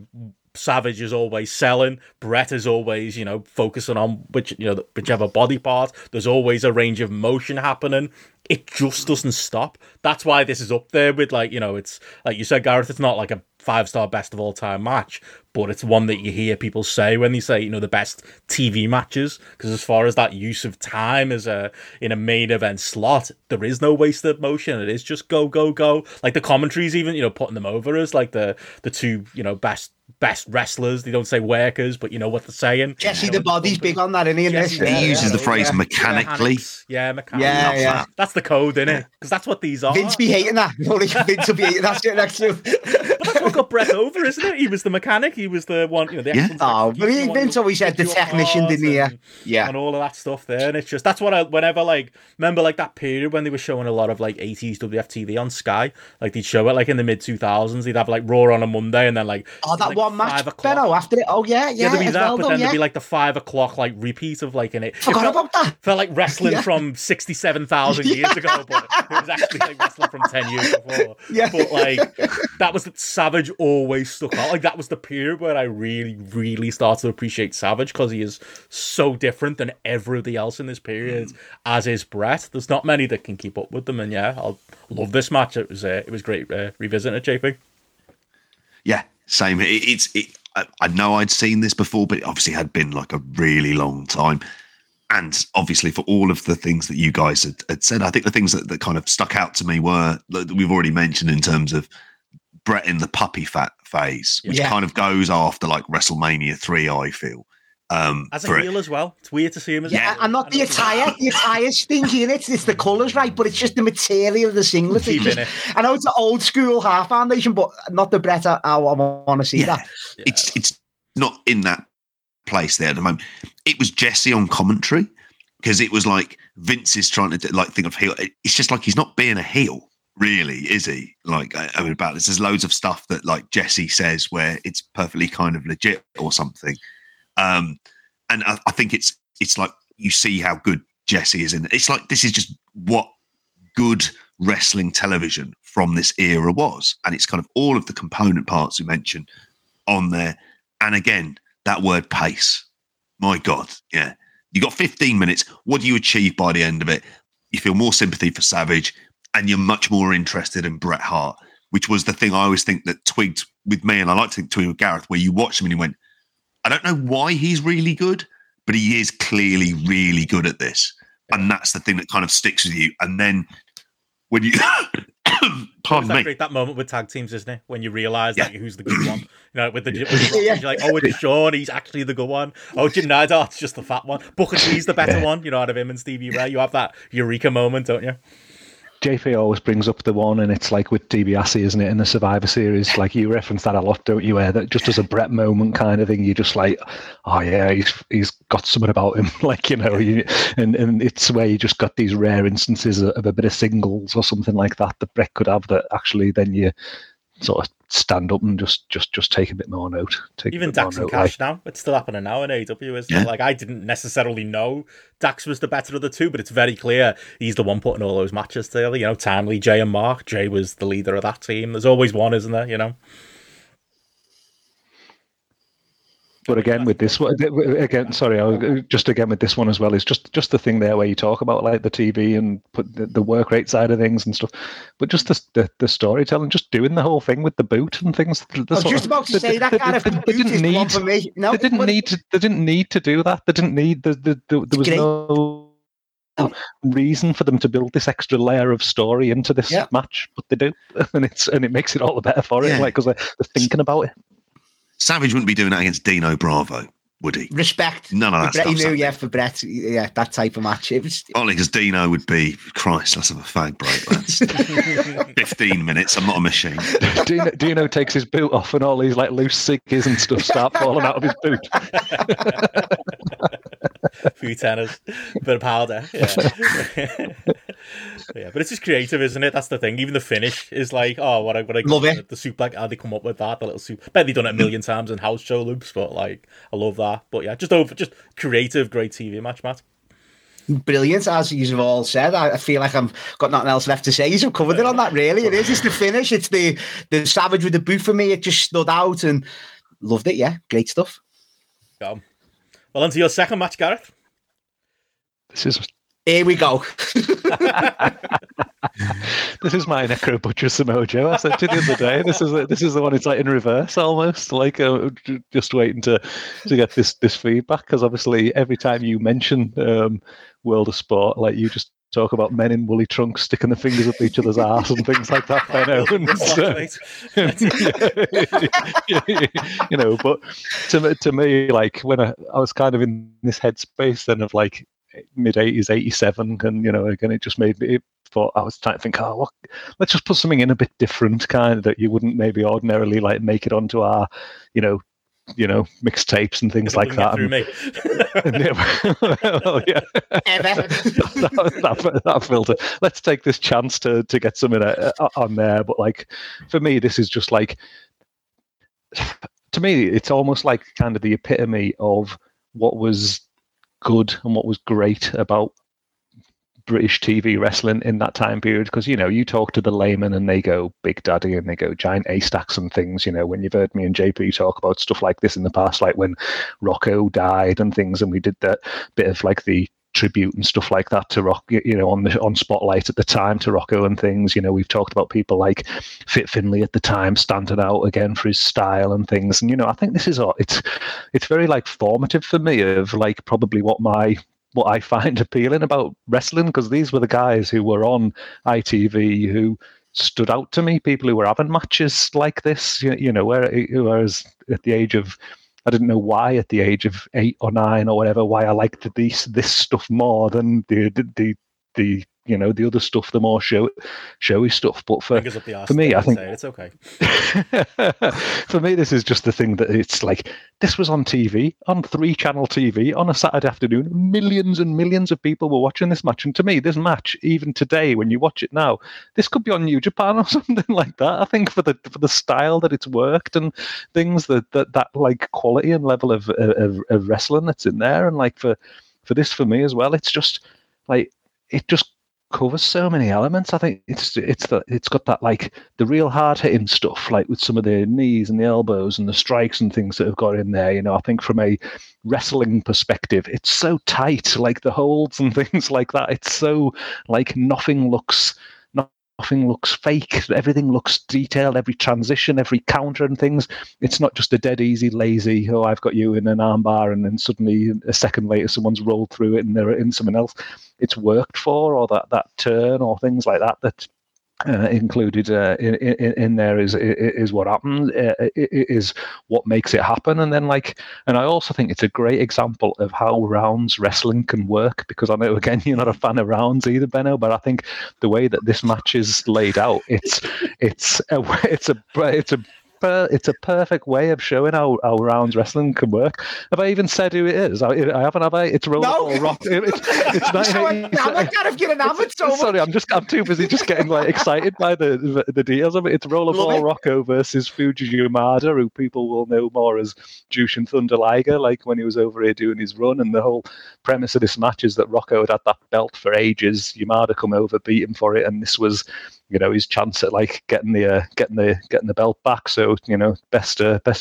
Savage is always selling. Brett is always, focusing on whichever body part. There's always a range of motion happening. It just doesn't stop. That's why this is up there with it's like you said, Gareth. It's not like a 5-star best of all time match, but it's one that you hear people say when they say the best TV matches. Because as far as that use of time as in a main event slot, there is no wasted motion. It is just go go go. Like the commentaries, even putting them over as like the two best wrestlers. They don't say workers, but you know what they're saying. Jesse the Body's big on that, isn't he? He uses the phrase mechanically. Yeah, mechanically. Yeah. That's the code, isn't it? Because that's what these are. Vince be hating that. Vince will be hating that shit next to him. But that's what got Brett over, isn't it? He was the mechanic. He was the one, but Vince always said the technician, didn't he? Yeah. And all of that stuff there. And it's just, that's what whenever remember like that period when they were showing a lot of like 80s WFTV on Sky, like they'd show it like in the mid 2000s, they'd have like Raw on a Monday and then like, that one match, Benno, after it. Oh, yeah. There'd be that, but then there'd be like the 5 o'clock like repeat of like in it. Forgot about that. Felt like wrestling from 67,000 years ago, but it was actually like wrestling from 10 years before. Yeah. But like, that was Savage always stuck out. Like that was the period where I really, really started to appreciate Savage because he is so different than everybody else in this period, as is Brett. There's not many that can keep up with them, and yeah, I love this match. It was great revisiting it, JP. Yeah, same. I know I'd seen this before, but it obviously had been like a really long time. And obviously, for all of the things that you guys had said, I think the things that kind of stuck out to me were that we've already mentioned in terms of Bret in the puppy fat phase, which kind of goes after like WrestleMania 3, I feel. As a heel as well. It's weird to see him as well. And not the attire. The attire's stinky in it. It's the colours, right? But it's just the material of the singlet. I know it's an old school half foundation, but not the Bret I want to see that. Yeah. It's not in that place there at the moment. It was Jesse on commentary, because it was like Vince is trying to think of heel. It's just like he's not being a heel, really, is he? Like, I mean, about this, there's loads of stuff that like Jesse says where it's perfectly kind of legit or something. And I think it's like you see how good Jesse is in it. It's like this is just what good wrestling television from this era was, and it's kind of all of the component parts we mentioned on there. And again, that word pace, my God, yeah. You got 15 minutes. What do you achieve by the end of it? You feel more sympathy for Savage, and you're much more interested in Bret Hart, which was the thing I always think that twigged with me, and I like to think twigged with Gareth, where you watch him and you went, I don't know why he's really good, but he is clearly really good at this. And that's the thing that kind of sticks with you. And then when you... Pardon me. That moment with tag teams, isn't it? When you realise like, who's the good one. You know, with the you're like, oh, it's Shawn, he's actually the good one. Oh, Jim Neidhart's just the fat one. Booker T's the better one, you know, out of him and Stevie Ray. You have that eureka moment, don't you? JP always brings up the one, and it's like with DiBiase, isn't it, in the Survivor Series? Like, you reference that a lot, don't you? Where that just as a Bret moment kind of thing, you're just like, oh yeah, he's got something about him, like, you know, and it's where you just got these rare instances of a bit of singles or something like that Bret could have that actually then you sort of stand up and just take a bit more note. Even Dax and Cash now, it's still happening now in AEW, isn't it? Like, I didn't necessarily know Dax was the better of the two, but it's very clear he's the one putting all those matches together. You know, Timely, Jay and Mark. Jay was the leader of that team. There's always one, isn't there? You know. But again, with this one, with this one as well, is just the thing there where you talk about like the TV and put the work rate side of things and stuff, but just the storytelling, just doing the whole thing with the boot and things. I was just about to say that kind of boot is the one for me. No, they didn't need to do that. They didn't need there was no reason for them to build this extra layer of story into this match, but they do, and it makes it all the better for it, like, because they're thinking about it. Savage wouldn't be doing that against Dino Bravo, would he? Respect. None of that stuff. He knew, for Bret, that type of match. It was only because Dino would be, Christ, let's have a fag break, lads. 15 minutes, I'm not a machine. Dino takes his boot off and all these like loose ciggies and stuff start falling out of his boot. Few tenors, bit of powder. Yeah, but it's just creative, isn't it? That's the thing. Even the finish is like, oh, what I love it. The suplex, how they come up with that, the little soup. Bet they've done it a million times in house show loops, but like, I love that. But yeah, just creative, great TV match, Matt. Brilliant, as you've all said. I feel like I've got nothing else left to say. You've covered it on that, really. It is. It's the finish. It's the Savage with the boot for me. It just stood out and loved it. Yeah, great stuff. Well, on to your second match, Gareth. Here we go. This is my Necro Butcher Samojo. I said to you the other day. This is the one. It's like in reverse almost. Like just waiting to get this feedback, because obviously every time you mention World of Sport, like, you just talk about men in woolly trunks sticking their fingers up each other's arse and things like that. You know, but to me, like, when I was kind of in this headspace then of like mid-80s, 87, and, you know, again, it just made me thought, I was trying to think, let's just put something in a bit different, kind of, that you wouldn't maybe ordinarily like make it onto our, you know, mixtapes and things like that. Well, yeah. that filter. Let's take this chance to get something on there. But like, for me, this is just like, to me, it's almost like kind of the epitome of what was good and what was great about British TV wrestling in that time period, because, you know, you talk to the layman and they go Big Daddy and they go giant A-stacks and things. You know, when you've heard me and JP talk about stuff like this in the past, like when Rocco died and things, and we did that bit of like the tribute and stuff like that to Rock, on Spotlight at the time to Rocco and things. We've talked about people like Fit Finlay at the time standing out again for his style and things. And I think this is it's very like formative for me of like probably what I find appealing about wrestling, because these were the guys who were on ITV who stood out to me, people who were having matches like this, whereas at the age of, I didn't know why at the age of 8 or 9 or whatever, why I liked this stuff more than the other stuff, the more showy stuff. But for me, I think it's okay. For me, this is just the thing that it's like, this was on TV, on 3-channel TV, on a Saturday afternoon. Millions and millions of people were watching this match. And to me, this match, even today, when you watch it now, this could be on New Japan or something like that. I think for the style that it's worked and things, that like quality and level of wrestling that's in there. And like for this, for me as well, it's just like, it just covers so many elements. I think it's got that like the real hard hitting stuff, like with some of the knees and the elbows and the strikes and things that have got in there. I think from a wrestling perspective, it's so tight, like the holds and things like that. It's so like nothing looks fake. Everything looks detailed. Every transition, every counter and things. It's not just a dead easy, lazy, oh, I've got you in an armbar, and then suddenly a second later someone's rolled through it and they're in someone else. It's worked for, or that turn or things like that included in there is what happens, is what makes it happen. And then and I also think it's a great example of how rounds wrestling can work, because I know again you're not a fan of rounds either, Benno, but I think the way that this match is laid out, it's a perfect way of showing how rounds wrestling can work. Have I even said who it is? I haven't, have I? It's Rollerball Rock. It's not. I'm kind of getting hammered so much. Sorry, I'm too busy just getting like excited by the details of it. It's Rollerball Rocco versus Fuji Yamada, who people will know more as Jushin Thunder Liger, like when he was over here doing his run. And the whole premise of this match is that Rocco had that belt for ages. Yamada come over, beat him for it, and this was his chance at like getting the belt back. So best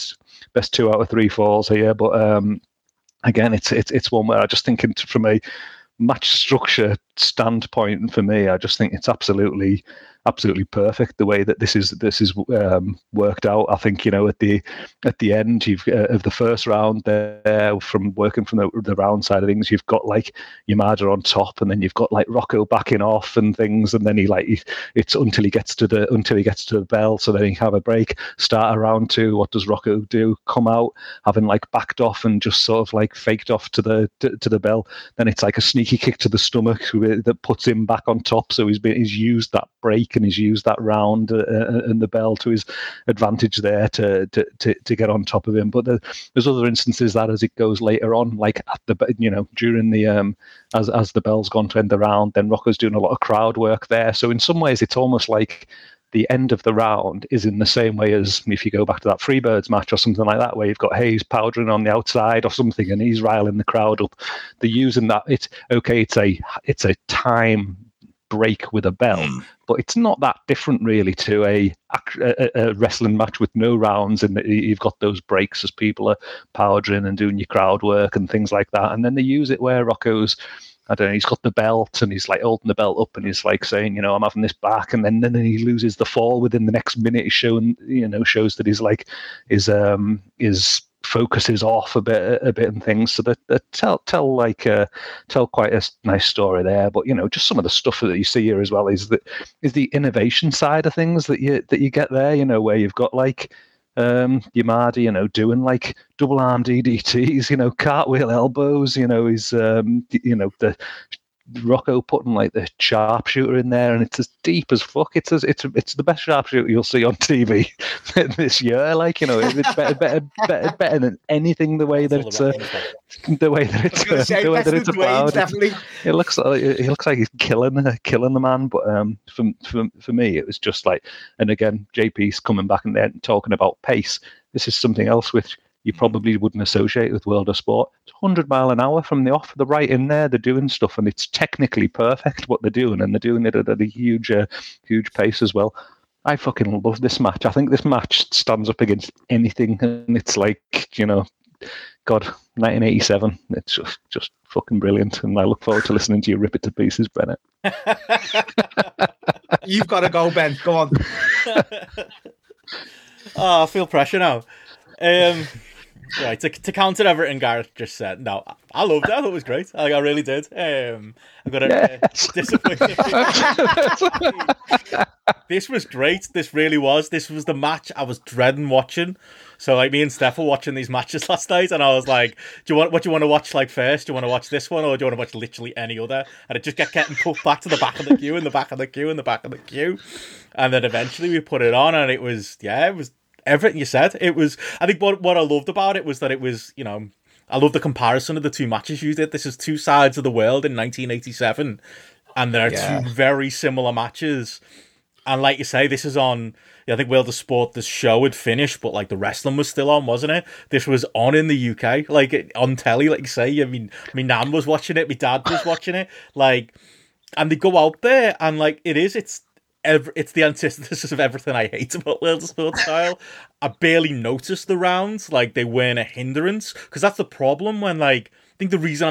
2 out of 3 falls here. But again, it's one where I just think from a match structure standpoint, for me, I just think it's absolutely perfect the way that this is worked out. I think at the end of the first round there, from working from the round side of things, you've got like Yamada on top, and then you've got like Rocco backing off and things, and then it's until he gets to the bell, so then he have a break, start a round 2. What does Rocco do? Come out having like backed off and just sort of like faked off to the bell. Then it's like a sneaky kick to the stomach that puts him back on top. So he's used that break and he's used that round and the bell to his advantage there to get on top of him. But there's other instances that as it goes later on, like at the during the as the bell's gone to end the round, then Rocco's doing a lot of crowd work there. So in some ways, it's almost like the end of the round is in the same way as if you go back to that Freebirds match or something like that, where you've got Hayes powdering on the outside or something, and he's riling the crowd up. They're using that. It's a time break with a bell, but it's not that different really to a wrestling match with no rounds, and you've got those breaks as people are powdering and doing your crowd work and things like that. And then they use it where Rocco's, I don't know, he's got the belt and he's like holding the belt up and he's like saying, I'm having this back, and then he loses the fall within the next minute. He's showing, shows that he's like his focus is off a bit and things. So that tell quite a nice story there. But just some of the stuff that you see here as well is the innovation side of things that you get there. Where you've got like Yamada, doing like double arm DDTs, cartwheel elbows, he's the Rocco putting like the sharpshooter in there, and it's as deep as fuck. It's the best sharpshooter you'll see on TV this year. Like it's better than anything. The way that it's about. Definitely. It looks like he's killing the man. But for me, it was just like, and again, JP's coming back and then talking about pace. This is something else which you probably wouldn't associate with World of Sport. It's 100 mile an hour from the off. They're right in there. They're doing stuff, and it's technically perfect what they're doing, and they're doing it at a huge pace as well. I fucking love this match. I think this match stands up against anything, and it's like, God, God, 1987. It's just fucking brilliant, and I look forward to listening to you rip it to pieces, Bennett. You've got to go, Ben. Go on. I feel pressure now. Right, to counter everything Gareth just said, no, I loved it. I thought it was great. I really did. I got a disappointed. This was great. This really was. This was the match I was dreading watching. So, like, me and Steph were watching these matches last night, and I was like, what do you want to watch, like, first? Do you want to watch this one, or do you want to watch literally any other? And it just kept getting put back to the back of the queue, and the back of the queue, and the back of the queue. And then eventually we put it on, and it was everything you said. It was, I think what I loved about it was that it was, you know, I love the comparison of the two matches you did. This is two sides of the world in 1987, and there are two very similar matches. And like you say, this is on, I think World of Sport, the show had finished, but like the wrestling was still on, wasn't it? This was on in the UK, like on telly, like you say. I mean, my nan was watching it, my dad was watching it, like, and they go out there and like it's the antithesis of everything I hate about World of Sport style. I barely noticed the rounds, like they weren't a hindrance, because that's the problem when, like, I think the reason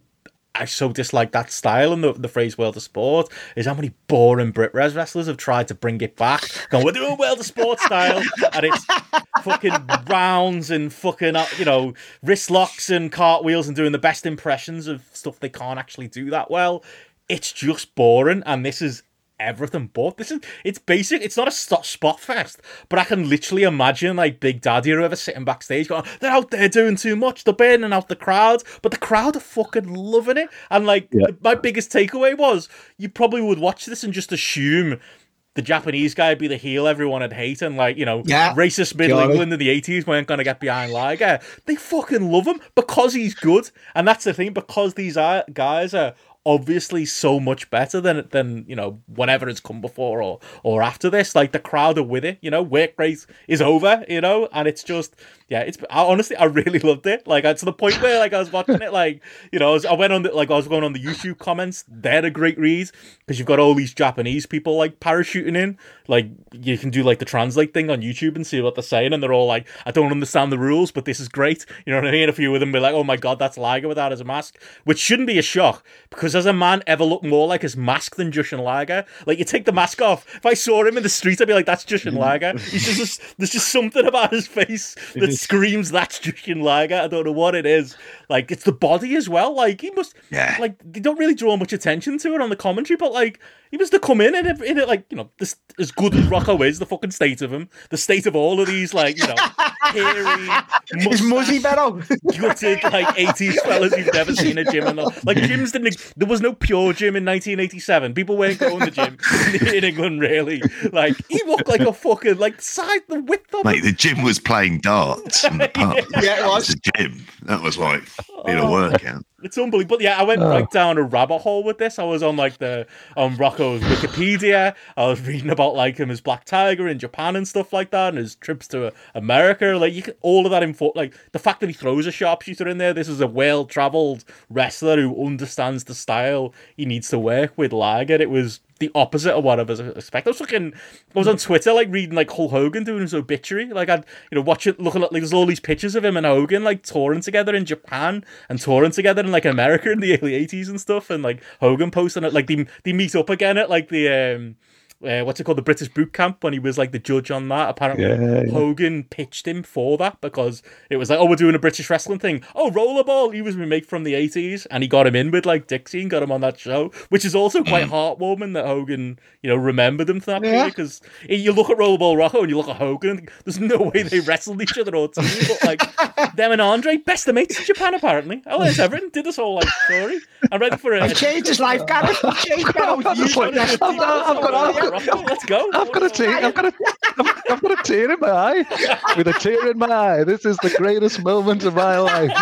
I so dislike that style and the phrase World of Sport is how many boring Brit Res wrestlers have tried to bring it back. Going, we're doing World of Sport style, and it's fucking rounds and fucking, you know, wrist locks and cartwheels and doing the best impressions of stuff they can't actually do that well. It's just boring, and this is everything but. It's basic. It's not a spot fest, but I can literally imagine like Big Daddy or whoever sitting backstage going, they're out there doing too much, they're burning out the crowd, but the crowd are fucking loving it. And like my biggest takeaway was, you probably would watch this and just assume the Japanese guy would be the heel everyone would hate, and like, you know, racist Middle England in the 80s weren't going to get behind Liger. They fucking love him because he's good, and that's the thing, because these guys are obviously so much better than you know, whatever has come before or after this. Like, the crowd are with it, you know. Work rate is over, you know, and it's just, honestly, I really loved it. Like, to the point where, like, I was watching it, like, you know, I was going on the YouTube comments. They're a great read, because you've got all these Japanese people like parachuting in. Like, you can do like the translate thing on YouTube and see what they're saying, and they're all like, I don't understand the rules, but this is great, you know what I mean? A few of them be like, oh my god, that's Liger without his mask, which shouldn't be a shock, because has a man ever looked more like his mask than Jushin Liger? Like, you take the mask off, if I saw him in the street, I'd be like, that's Jushin Liger. There's just something about his face that screams that's Jushin Liger. I don't know what it is. Like, it's the body as well. Like, he must, like, they don't really draw much attention to it on the commentary, but like, he must have come in it, like, you know, this, as good as Rocco is, the fucking state of him, the state of all of these, like, you know, hairy, is Muzzy better? Gutted, like, 80s fellas you've never seen a gym. Like, gyms there was no pure gym in 1987. People weren't going to the gym in England, really. Like, he looked like a fucking, like, the width of Mate, the gym was playing darts in the pub. Yeah, it was. The gym. That was like, a workout. It's unbelievable. But yeah, I went right down a rabbit hole with this. I was on like on Rocco's Wikipedia. I was reading about like him as Black Tiger in Japan and stuff like that, and his trips to America. Like, you can, all of that info, like the fact that he throws a sharpshooter in there. This is a well-traveled wrestler who understands the style he needs to work with. Liger, it was the opposite of what I was expecting. I was on Twitter, like, reading like Hulk Hogan doing his obituary. Like, I'd, you know, watch it, looking at, like, there's all these pictures of him and Hogan like touring together in Japan and touring together in like America in the early 80s and stuff, and like Hogan posting it, like they meet up again at like the what's it called, the British Boot Camp, when he was like the judge on that. Apparently Hogan pitched him for that, because it was like, oh, we're doing a British wrestling thing. Oh, Rollerball, he was remake from the 80s, and he got him in with like Dixie and got him on that show, which is also quite heartwarming that Hogan, you know, remembered him for that period, because you look at Rollerball Rocco and you look at Hogan and think, there's no way they wrestled each other or team, but like them and Andre, best of mates in Japan apparently. Alex Everton did this whole like story. I'm ready for it. I've changed his life, Gareth. I've changed Let's go. I've got a tear in my eye. With a tear in my eye. This is the greatest moment of my life.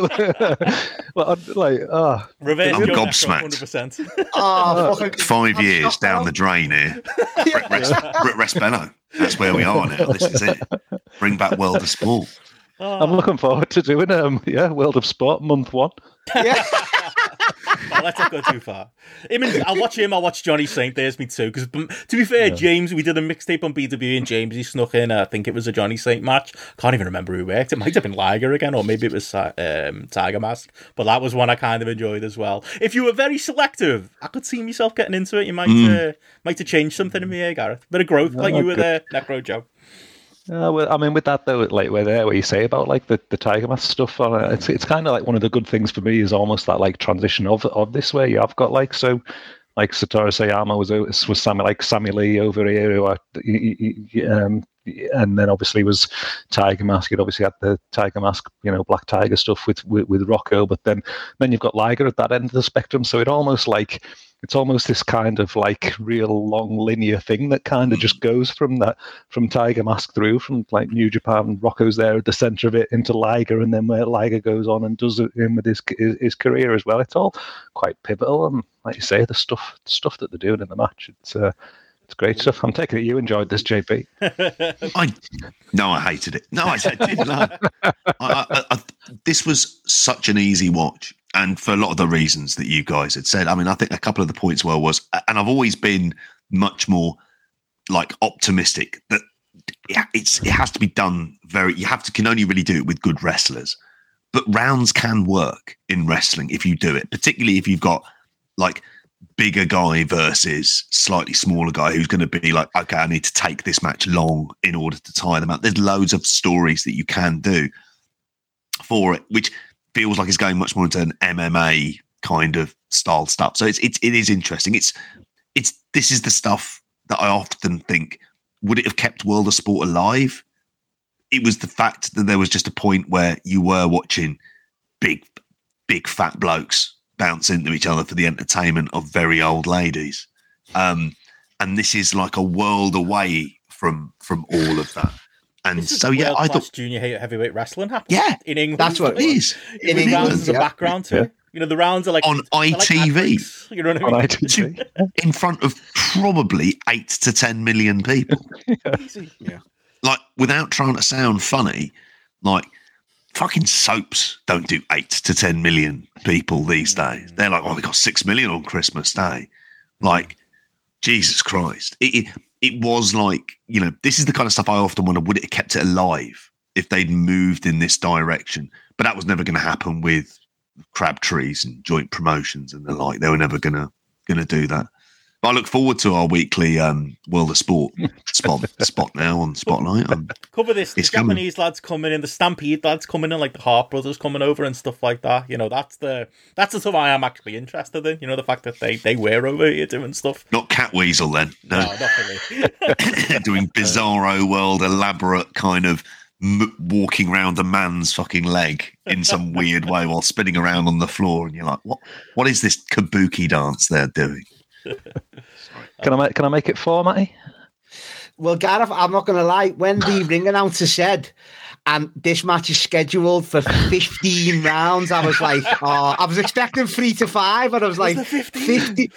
Revenge. I'm gobsmacked. 100%. 5 years down the drain here. Brit Rest Bello. That's where we are now. This is it. Bring back World of Sport. I'm looking forward to doing World of Sport month 1. Yeah. let's not go too far. I'll watch him. I'll watch Johnny Saint. There's me too. Because to be fair, James, we did a mixtape on BW, and James, he snuck in. I think it was a Johnny Saint match. Can't even remember who worked. It might have been Liger again, or maybe it was Tiger Mask. But that was one I kind of enjoyed as well. If you were very selective, I could see myself getting into it. You might have changed something in me here, Gareth. Bit of growth, like you were there, Necro Joe. Well, I mean, with that though, like where you say about like the Tiger Mask stuff, it's kind of like one of the good things for me is almost that like transition of this where you have got like like Satoru Sayama was Sammy Lee over here, and then obviously was Tiger Mask. It obviously had the Tiger Mask, Black Tiger stuff with Rocco, but then you've got Liger at that end of the spectrum. So it's almost this kind of like real long linear thing that kind of just goes from Tiger Mask through from like New Japan. Rocco's there at the center of it into Liger, and then where Liger goes on and does it in with his career as well. It's all quite pivotal, and like you say, the stuff that they're doing in the match. It's great stuff. I'm taking it you enjoyed this, JP. I hated it. No, I didn't. This was such an easy watch, and for a lot of the reasons that you guys had said. I mean, I think a couple of the points was, and I've always been much more like optimistic that it has to be done can only really do it with good wrestlers, but rounds can work in wrestling if you do it, particularly if you've got like bigger guy versus slightly smaller guy who's going to be like, okay, I need to take this match long in order to tie them out. There's loads of stories that you can do for it, which feels like it's going much more into an MMA kind of style stuff. So it is interesting. This is the stuff that I often think, would it have kept World of Sport alive? It was the fact that there was just a point where you were watching big fat blokes bounce into each other for the entertainment of very old ladies. And this is like a world away from all of that. And so, yeah, I thought junior heavyweight wrestling happened. Yeah, in England. That's what it is. In England, there's a background to it. The rounds are like on ITV. Like you know what I mean? On ITV. In front of probably 8 to 10 million people. Easy. Yeah. Like, without trying to sound funny, like, fucking soaps don't do 8 to 10 million people these days. They're like, we got 6 million on Christmas Day. Like, Jesus Christ. It was like, this is the kind of stuff I often wonder, would it have kept it alive if they'd moved in this direction? But that was never going to happen with Crabtrees and joint promotions and the like. They were never going to do that. But I look forward to our weekly World of Sport spot now on Spotlight. Cover this. The Japanese lads coming in, the Stampede lads coming in, like the Hart brothers coming over and stuff like that. That's the stuff I am actually interested in. The fact that they were over here doing stuff. Not Catweasel then. No, not for me. Doing bizarro world, elaborate kind of walking around a man's fucking leg in some weird way while spinning around on the floor, and you're like, what is this kabuki dance they're doing? Can I make it 4, Matty? Well, Gareth, I'm not going to lie. When the ring announcer said, and this match is scheduled for 15 rounds, I was like, I was expecting 3 to 5, and I was like, 15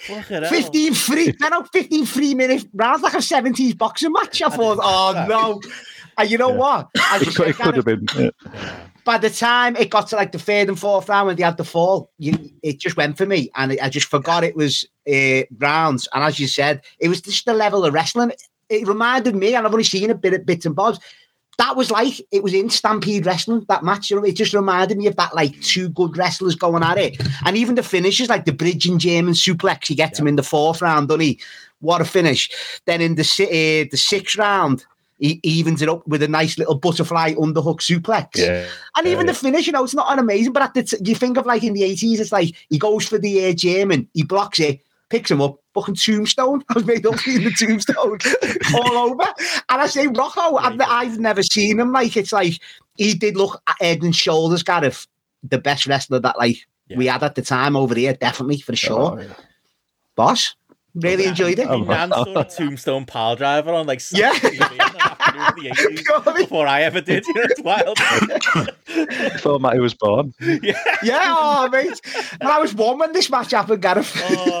3-minute rounds, like a 70s boxing match. I thought, no. And you know what? It could have been. Yeah. By the time it got to like the 3rd and 4th round when they had the fall, it just went for me, and I just forgot it was rounds. And as you said, it was just the level of wrestling. It reminded me, and I've only seen a bits and bobs. That was like it was in Stampede Wrestling, that match. It just reminded me of that, like two good wrestlers going at it, and even the finishes, like the bridging German suplex. He gets him in the 4th round, doesn't he? What a finish! Then in the 6th round, he evens it up with a nice little butterfly underhook suplex. Yeah. And even the finish, it's not an amazing, but you think of like in the 80s, it's like he goes for the German, he blocks it, picks him up, fucking tombstone. I was made up seeing the tombstone all over. And I say, Rocco, I've never seen him. Like, it's like, he did look at head and shoulders, Gareth, the best wrestler that we had at the time over here, definitely, for sure. Yeah. Boss. Really enjoyed it. Nan's sort of tombstone pile driver on Saturday in the 80s before I ever did. It's wild. Before Matty was born. Yeah, mate. And I was 1 when this match happened, Gareth.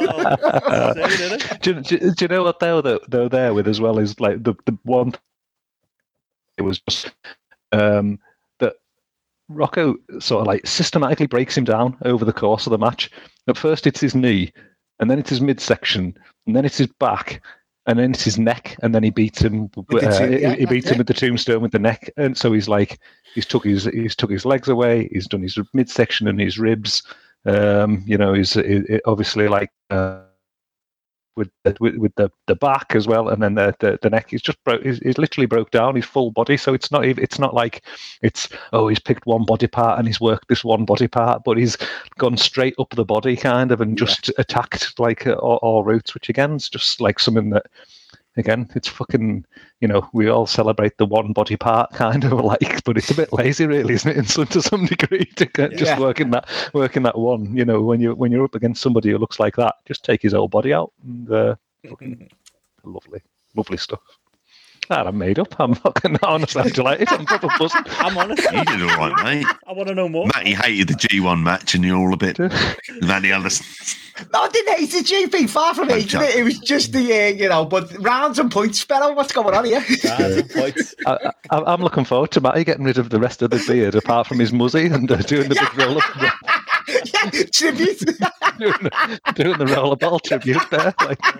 Do you know what they were there with as well is like the one. It was just that Rocco sort of like systematically breaks him down over the course of the match. At first, it's his knee, and then it's his midsection, and then it's his back, and then it's his neck, and then he beats him. He beats him with the tombstone with the neck, and so he's took his legs away. He's done his midsection and his ribs. He's obviously like. With the back as well, and then the neck. He's just he's literally broke down his full body. So it's not like he's picked one body part and he's worked this one body part, but he's gone straight up the body kind of and just attacked like all routes, which again is just like something that. Again, it's fucking, we all celebrate the one body part kind of like, but it's a bit lazy really, isn't it, to some degree to get just working that one, when you're up against somebody who looks like that, just take his whole body out and fucking lovely stuff. That I made up. I'm not going to honestly I'm delighted. I'm proper buzzing. I'm honest. You did all right, mate. I want to know more. Matty hated the G1 match, and you're all a bit. Matty understands. No, I didn't hate the GP. Far from hating it. It was just the but rounds and points. Sparrow, what's going on here? Rounds and points. I'm looking forward to Matty getting rid of the rest of the beard, apart from his muzzy, and doing the big roll up. Tribute. doing the rollerball tribute there.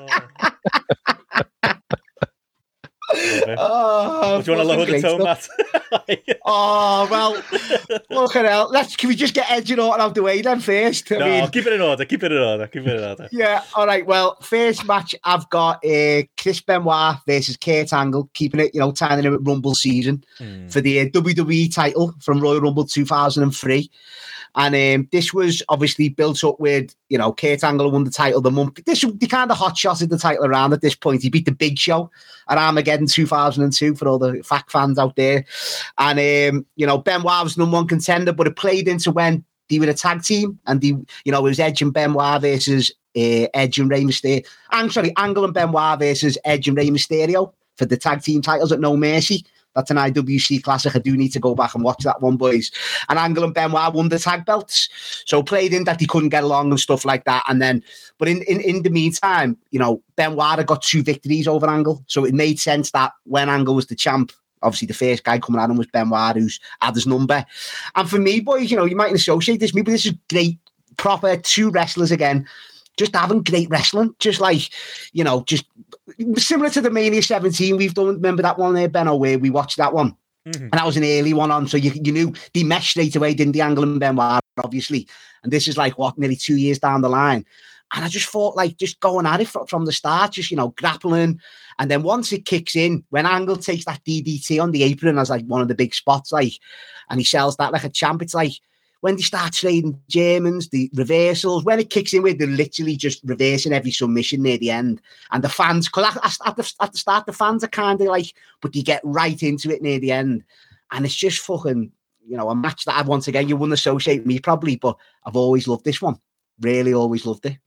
Do you want to lower the tone, Matt? Oh, well, look at that. Can we just get Edge and Orton out the way then first? Keep it in order. Yeah, all right. Well, first match, I've got Chris Benoit versus Kurt Angle, keeping it, tying in with Rumble season for the WWE title from Royal Rumble 2003. And this was obviously built up with, Kurt Angle won the title the month. They kind of hot-shotted the title around at this point. He beat the Big Show at Armageddon 2002 for all the fact fans out there. And, Benoit was number one contender, but it played into when they were a tag team. And, it was Edge and Benoit versus Edge and Rey Mysterio. Actually, Angle and Benoit versus Edge and Rey Mysterio for the tag team titles at No Mercy. That's an IWC classic. I do need to go back and watch that one, boys. And Angle and Benoit won the tag belts. So played in that he couldn't get along and stuff like that. And then, but in the meantime, Benoit had got 2 victories over Angle. So it made sense that when Angle was the champ, obviously the first guy coming at him was Benoit, who's had his number. And for me, boys, you mightn't associate this, but this is great, proper 2 wrestlers again. Just having great wrestling, just like, just similar to the Mania 17 we've done. Remember that one there, Benno, where we watched that one? Mm-hmm. And that was an early one on. So you knew they meshed straight away, didn't the Angle and Benoit, obviously. And this is like, nearly 2 years down the line. And I just thought, like, just going at it from the start, just, grappling. And then once it kicks in, when Angle takes that DDT on the apron as like one of the big spots, like, and he sells that like a champ, it's like, when they start trading Germans, the reversals, when it kicks in with, they're literally just reversing every submission near the end. And the fans, because at the start, the fans are kind of like, but you get right into it near the end. And it's just fucking, a match that once again, you wouldn't associate me probably, but I've always loved this one. Really always loved it.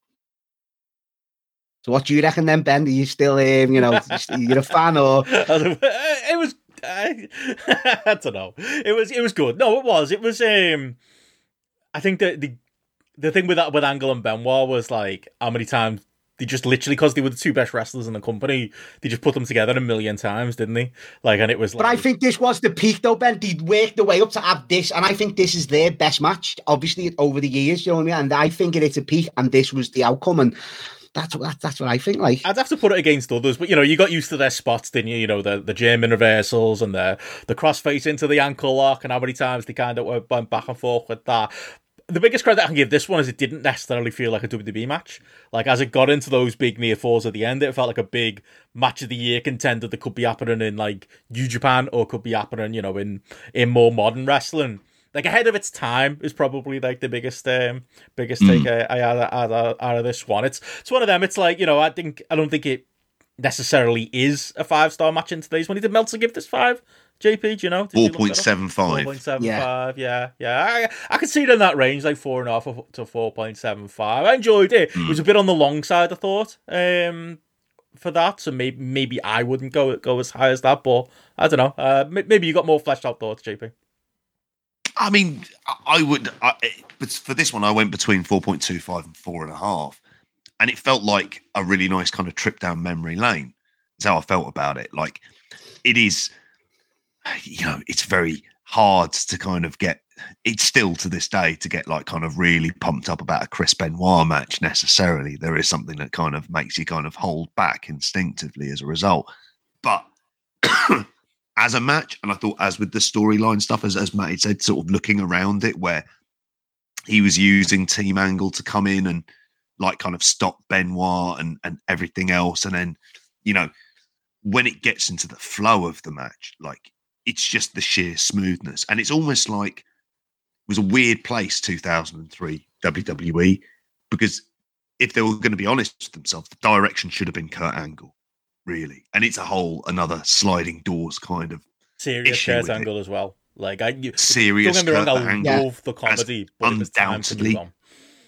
So what do you reckon then, Ben? Are you still, you're a fan or? It was, I don't know. It was good. No, it was. It was. I think that the thing with Angle and Benoit was like how many times they just literally, because they were the 2 best wrestlers in the company, they just put them together a million times, didn't they? Like, and it was. But I think this was the peak, though, Ben. They worked their way up to have this, and I think this is their best match, obviously over the years. You know what I mean? And I think it's a peak, and this was the outcome, and. That's what I think. Like, I'd have to put it against others, but you got used to their spots, didn't you? The German reversals and the crossface into the ankle lock, and how many times they kind of went back and forth with that. The biggest credit I can give this one is it didn't necessarily feel like a WWE match. Like, as it got into those big near falls at the end, it felt like a big match of the year contender that could be happening in like New Japan or could be happening, in more modern wrestling. Like, ahead of its time is probably like the biggest take I had out of this one. It's one of them. It's like, I don't think it necessarily is a 5-star match in today's one. Did Meltzer give this 5? JP, do you know? 4.75. 4.75. Yeah. I could see it in that range, like 4.5 to 4.75. I enjoyed it. It was a bit on the long side, I thought. For that, so maybe I wouldn't go as high as that, but I don't know. Maybe you got more fleshed out thoughts, JP. I mean, I would, but for this one, I went between 4.25 and 4.5, and it felt like a really nice kind of trip down memory lane. That's how I felt about it. Like, it is, it's very hard to kind of get. It's still to this day to get like kind of really pumped up about a Chris Benoit match necessarily. There is something that kind of makes you kind of hold back instinctively as a result. But as a match, and I thought as with the storyline stuff, as Matty said, sort of looking around it where he was using Team Angle to come in and like kind of stop Benoit and everything else. And then, you know, when it gets into the flow of the match, like it's just the sheer smoothness. And it's almost like it was a weird place, 2003 WWE, because if they were going to be honest with themselves, the direction should have been Kurt Angle, really. And it's a whole another sliding doors kind of serious Kurt Angle as well. Like serious. Don't get me wrong, I love the comedy, but it was time to move on.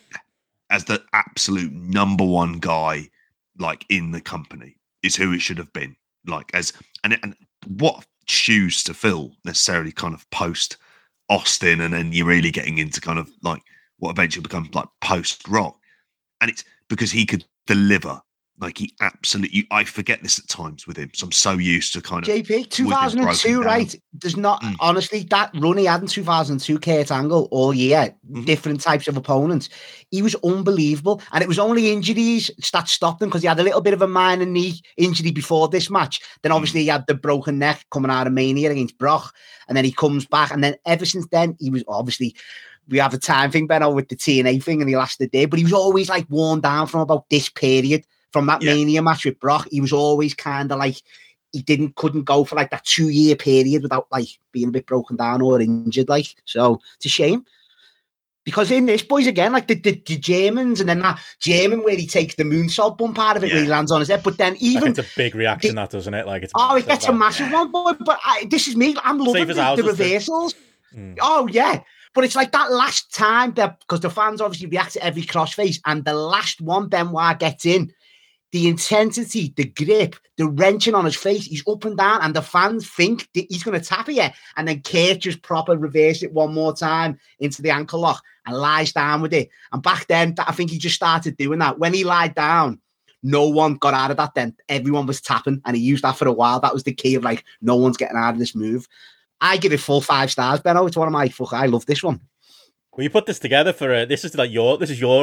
As the absolute number one guy, like in the company, is who it should have been. Like and what shoes to fill necessarily, kind of post Austin, and then you're really getting into kind of like what eventually becomes like post Rock, and it's because he could deliver. Like he absolutely, I forget this at times with him. So I'm so used to kind of JP 2002, right? There's not honestly that run he had in 2002, Kurt Angle all year, different types of opponents. He was unbelievable, and it was only injuries that stopped him because he had a little bit of a minor knee injury before this match. Then obviously he had the broken neck coming out of Mania against Brock, and then he comes back, and then ever since then he was obviously. We have a time thing, Benno, with the TNA thing, and he lasted there, but he was always like worn down from about this period. From that Mania match with Brock, he was always kind of like he couldn't go for like that 2-year period without like being a bit broken down or injured. Like, so it's a shame because in this, boys, again, like the Germans, and then that German where he takes the moonsault bump out of it where he lands on his head. But then even it's a big reaction, that doesn't it? Like, it gets a massive one, boy. But this is me. I'm loving the reversals. Oh yeah. But it's like that last time because the fans obviously react to every crossface, and the last one Benoit gets in. The intensity, the grip, the wrenching on his face, he's up and down, and the fans think that he's going to tap it. And then Kurt just proper reverse it one more time into the ankle lock and lies down with it. And back then, I think he just started doing that. When he lied down, no one got out of that then. Everyone was tapping, and he used that for a while. That was the key of like, no one's getting out of this move. I give it full 5 stars, Benno. It's one of my I love this one. Well, you put this together for this is your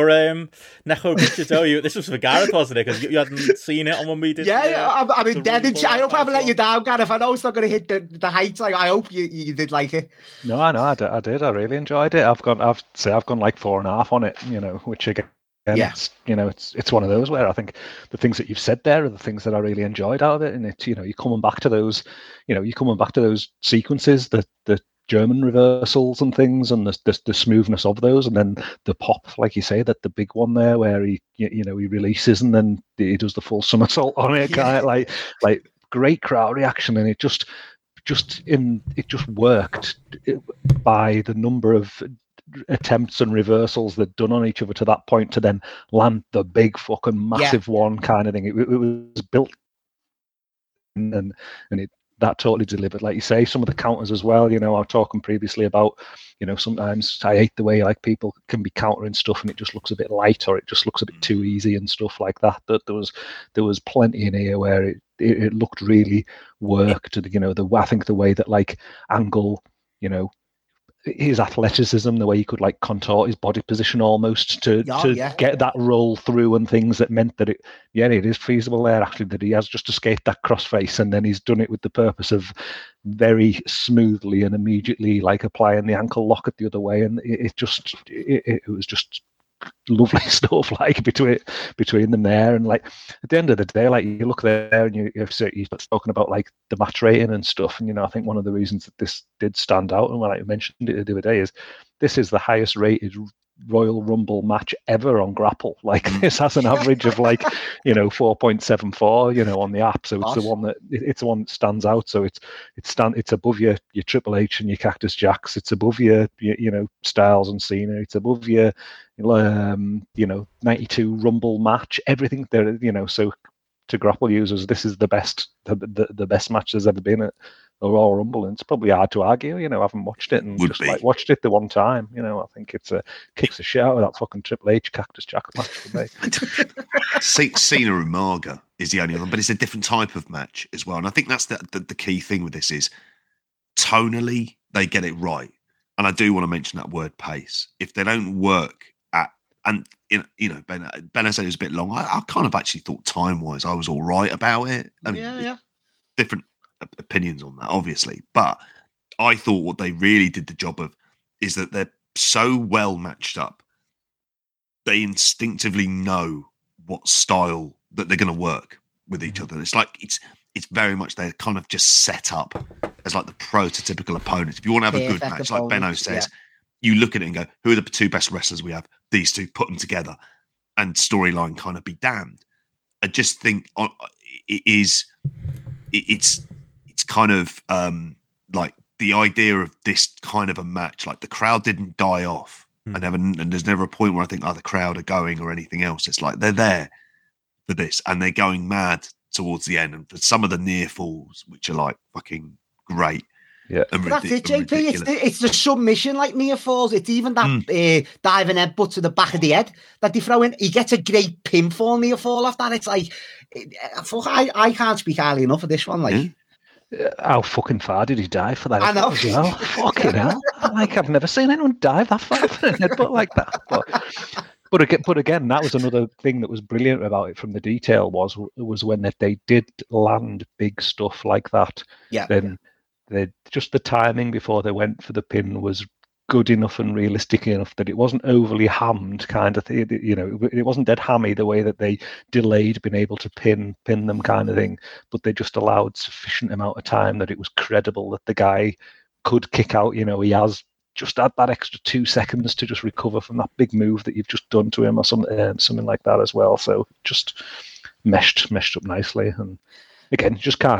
Necho picture, Joe. This was for Gareth, wasn't it? Because you hadn't seen it on when we did. Yeah, I mean, I hope I haven't let you down, Gareth. I know it's not going to hit the heights. Like, I hope you did like it. No, I know, I did. I really enjoyed it. I've gone like 4.5 on it. You know, which again, it's one of those where I think the things that you've said there are the things that I really enjoyed out of it, and it's you're coming back to those, sequences that German reversals and things, and the smoothness of those, and then the pop, like you say, that the big one there where he releases and then he does the full somersault on it, kind of like great crowd reaction, and it just worked by the number of attempts and reversals they'd done on each other to that point to then land the big fucking massive one kind of thing. It was built and it. That totally delivered, like you say. Some of the counters as well. I was talking previously about, sometimes I hate the way like people can be countering stuff and it just looks a bit light or it just looks a bit too easy and stuff like that. That there was plenty in here where it looked really worked. I think the way that like Angle, his athleticism, the way he could like contort his body position almost to get that roll through and things that meant that it is feasible there actually, that he has just escaped that crossface and then he's done it with the purpose of very smoothly and immediately like applying the ankle lock at the other way, and it was just lovely stuff like between them there. And like at the end of the day, like you look there and you've spoken about like the match rating and stuff, and I think one of the reasons that this did stand out, and when I mentioned it the other day, is this is the highest rated Royal Rumble match ever on Grapple. Like this has an average of like 4.74 on the app, so it's the one that stands out. So it's above your Triple H and your Cactus Jacks, it's above your Styles and Cena, it's above your 92 Rumble match, everything there. So to Grapple users, this is the best match there's ever been at the Royal Rumble, and it's probably hard to argue. I haven't watched it and watched it the one time. I think it's kicks a shit out of that fucking Triple H Cactus Jack match for me. Cena and Marga is the only other, but it's a different type of match as well. And I think that's the key thing with this is tonally they get it right. And I do want to mention that word pace. If they don't work at, and you know, Ben said it was a bit long. I kind of actually thought time-wise I was all right about it. I mean, different opinions on that, obviously. But I thought what they really did the job of is that they're so well matched up. They instinctively know what style that they're going to work with each other. It's like it's very much they're kind of just set up as like the prototypical opponents. If you want to have a good match, like Benno says, you look at it and go, who are the two best wrestlers we have? These two, put them together, and storyline kind of be damned. I just think it's kind of like the idea of this kind of a match, like the crowd didn't die off. And there's never a point where I think, the crowd are going or anything else. It's like they're there for this, and they're going mad towards the end. And for some of the near falls, which are like fucking great. Yeah, that's it, JP. It's the submission like near falls. It's even that diving headbutt to the back of the head that they throw in. He gets a great pinfall near fall off that. It's like, I can't speak highly enough of this one. Like, how fucking far did he dive for that? I know. As well? Fucking hell! Like, I've never seen anyone dive that far for a headbutt like that. But again, that was another thing that was brilliant about it from the detail was when they did land big stuff like that. Yeah. Then just the timing before they went for the pin was good enough and realistic enough that it wasn't overly hammed kind of thing. You know, it wasn't dead hammy the way that they delayed being able to pin them kind of thing. But they just allowed sufficient amount of time that it was credible that the guy could kick out. You know, he has just had that extra 2 seconds to just recover from that big move that you've just done to him or something like that as well. So just meshed up nicely. And again, just can't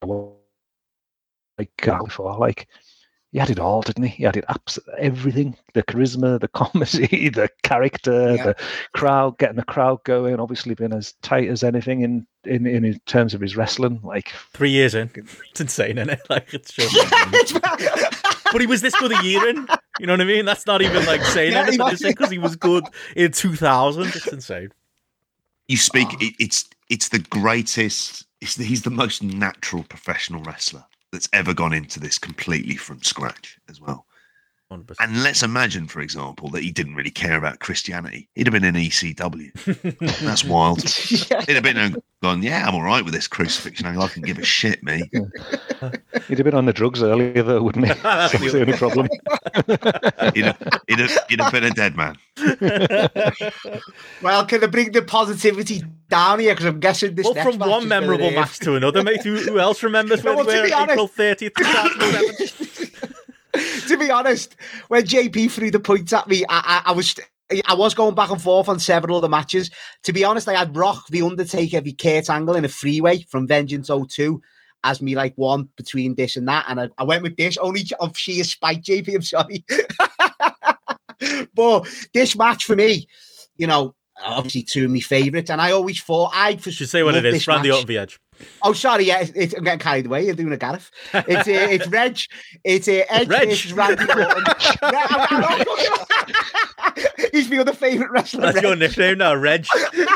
like he had it all, didn't he? He had it absolutely everything: the charisma, the comedy, the character, the crowd, getting the crowd going. Obviously, been as tight as anything in terms of his wrestling. Like 3 years in, it's insane, isn't it? Like it's just. But he was this good a year in. You know what I mean? That's not even like saying anything because he was good in 2000. It's insane. You speak. It's the greatest. He's the most natural professional wrestler that's ever gone into this completely from scratch as well. 100%. And let's imagine, for example, that he didn't really care about Christianity. He'd have been in ECW. That's wild. He'd have been gone, I'm all right with this crucifixion angle. I can give a shit, me. He'd have been on the drugs earlier, though, wouldn't he? That's the only problem. he'd have been a dead man. Well, can I bring the positivity down here? Because I'm guessing this. Well, from one memorable match to another, mate. Who else remembers when we were April 30th, 2011? To be honest, when JP threw the points at me, I was going back and forth on several of the matches. To be honest, I had Rock, The Undertaker, v Kurt Angle in a freeway from Vengeance 02 as me like one between this and that. And I went with this only of sheer spite, JP. I'm sorry. But this match for me, you know, obviously two of my favourites. And I always thought should say what it is. Randy Orton v Edge. Oh, sorry, I'm getting carried away. You're doing a Gareth. It's Reg. It's Edge versus Randy Orton. He's my other favourite wrestler. That's your nickname now, Reg.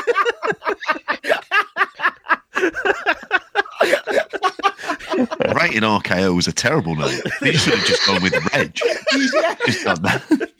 Rated RKO was a terrible name. You should have just gone with Reg. Just done that.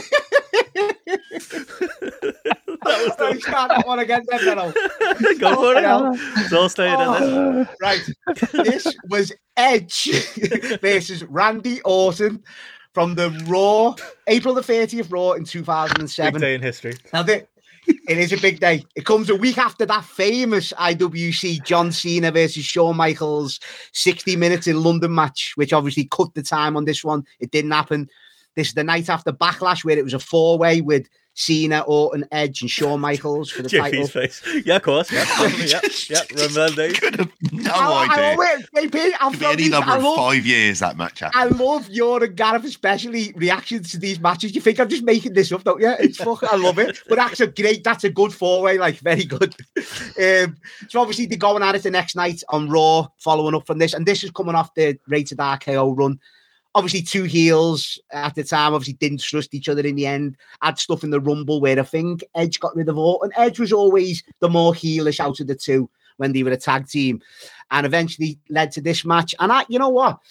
Start that one again, then. Go for it. It's all staying in this. Right. This was Edge versus Randy Orton from the Raw, April the 30th Raw in 2007. Big day in history. Now, it is a big day. It comes a week after that famous IWC John Cena versus Shawn Michaels 60 minutes in London match, which obviously cut the time on this one. It didn't happen. This is the night after Backlash, where it was a four-way with Cena, Orton, Edge, and Shawn Michaels for the title. Face. Yeah, of course. Yeah, remember that day? Could have no idea. Could be any number of 5 years that match happened. I love your and Gareth, especially reactions to these matches. You think I'm just making this up, don't you? It's fucking, I love it. But that's a good four-way, like very good. So obviously they're going at it the next night on Raw, following up from this, and this is coming off the Rated RKO run. Obviously, two heels at the time obviously didn't trust each other in the end. Had stuff in the Rumble where I think Edge got rid of Orton. Edge was always the more heelish out of the two when they were a tag team, and eventually led to this match. And you know what?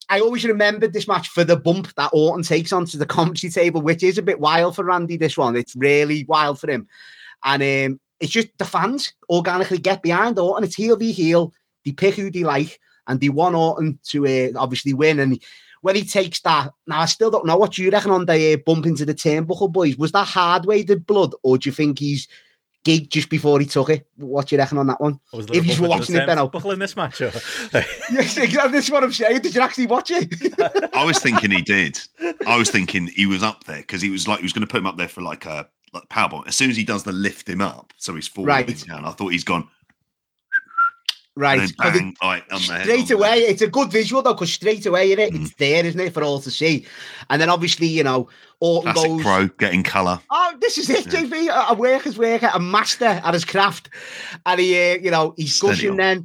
I always remembered this match for the bump that Orton takes onto the commentary table, which is a bit wild for Randy. This one, it's really wild for him, and it's just the fans organically get behind Orton. It's heel v heel. They pick who they like, and they want Orton to obviously win. And when he takes that, now I still don't know what you reckon on the bump into the turnbuckle, boys. Was that hard-weighted blood, or do you think he's gigged just before he took it? What do you reckon on that one? If you were watching it, Benno. Buckle in this match? Or... Yes, exactly. This is what I'm saying. Did you actually watch it? I was thinking he did. I was thinking he was up there because he was going to put him up there for like a powerbomb. As soon as he does the lift him up, so he's falling down, I thought he's gone. Right. Bang, straight away, it's a good visual though, because straight away it's there, isn't it, for all to see? And then obviously, Orton classic goes pro, getting colour. Oh, this is it, JP, a worker's worker, a master at his craft. And he's gushing then.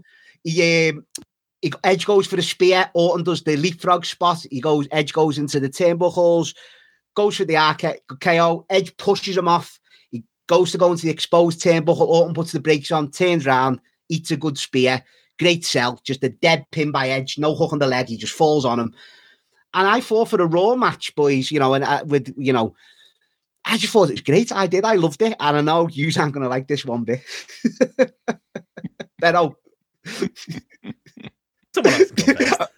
Edge goes for the spear, Orton does the leapfrog spot, Edge goes into the turnbuckles, goes for the RKO, Edge pushes him off, he goes to go into the exposed turnbuckle, Orton puts the brakes on, turns around, eats a good spear, great sell, just a dead pin by Edge, no hook on the leg, he just falls on him. And I thought for the Raw match, boys, I just thought it was great. I loved it. And I know you aren't going to like this one bit. Benno. Someone else can go first.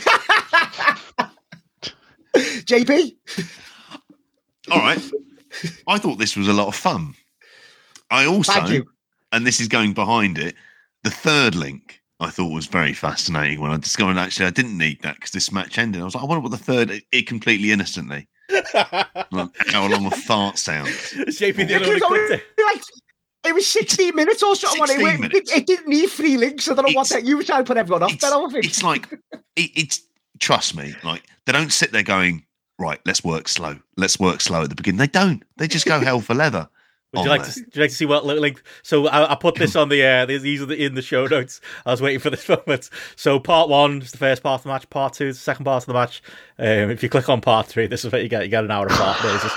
JP? All right. I thought this was a lot of fun. I also, and this is going behind it, the third link I thought was very fascinating when I discovered actually I didn't need that because this match ended. I was like, I wonder what the third, it completely innocently. How long a fart sounds. JP the other one It was 16 minutes or something. It didn't need 3 links. I don't know what that you were trying to put everyone off. It's like, trust me, like they don't sit there going, right, let's work slow at the beginning. They don't. They just go hell for leather. Would you like to see what like? So I put this on the these are in the show notes. I was waiting for this moment. So part 1 is the first part of the match. Part 2 is the second part of the match. If you click on part 3, this is what you get. You get an hour of fart noises.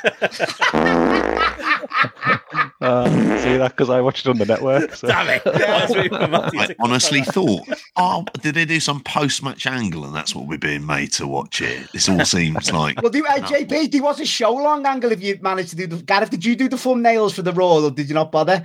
See that because I watched it on the network. So. Damn it! I honestly thought, did they do some post-match angle, and that's what we're being made to watch here? This all seems like. Well, JP, there was a show-long angle if you managed to do the. Gareth, did you do the thumbnails for the Raw, or did you not bother?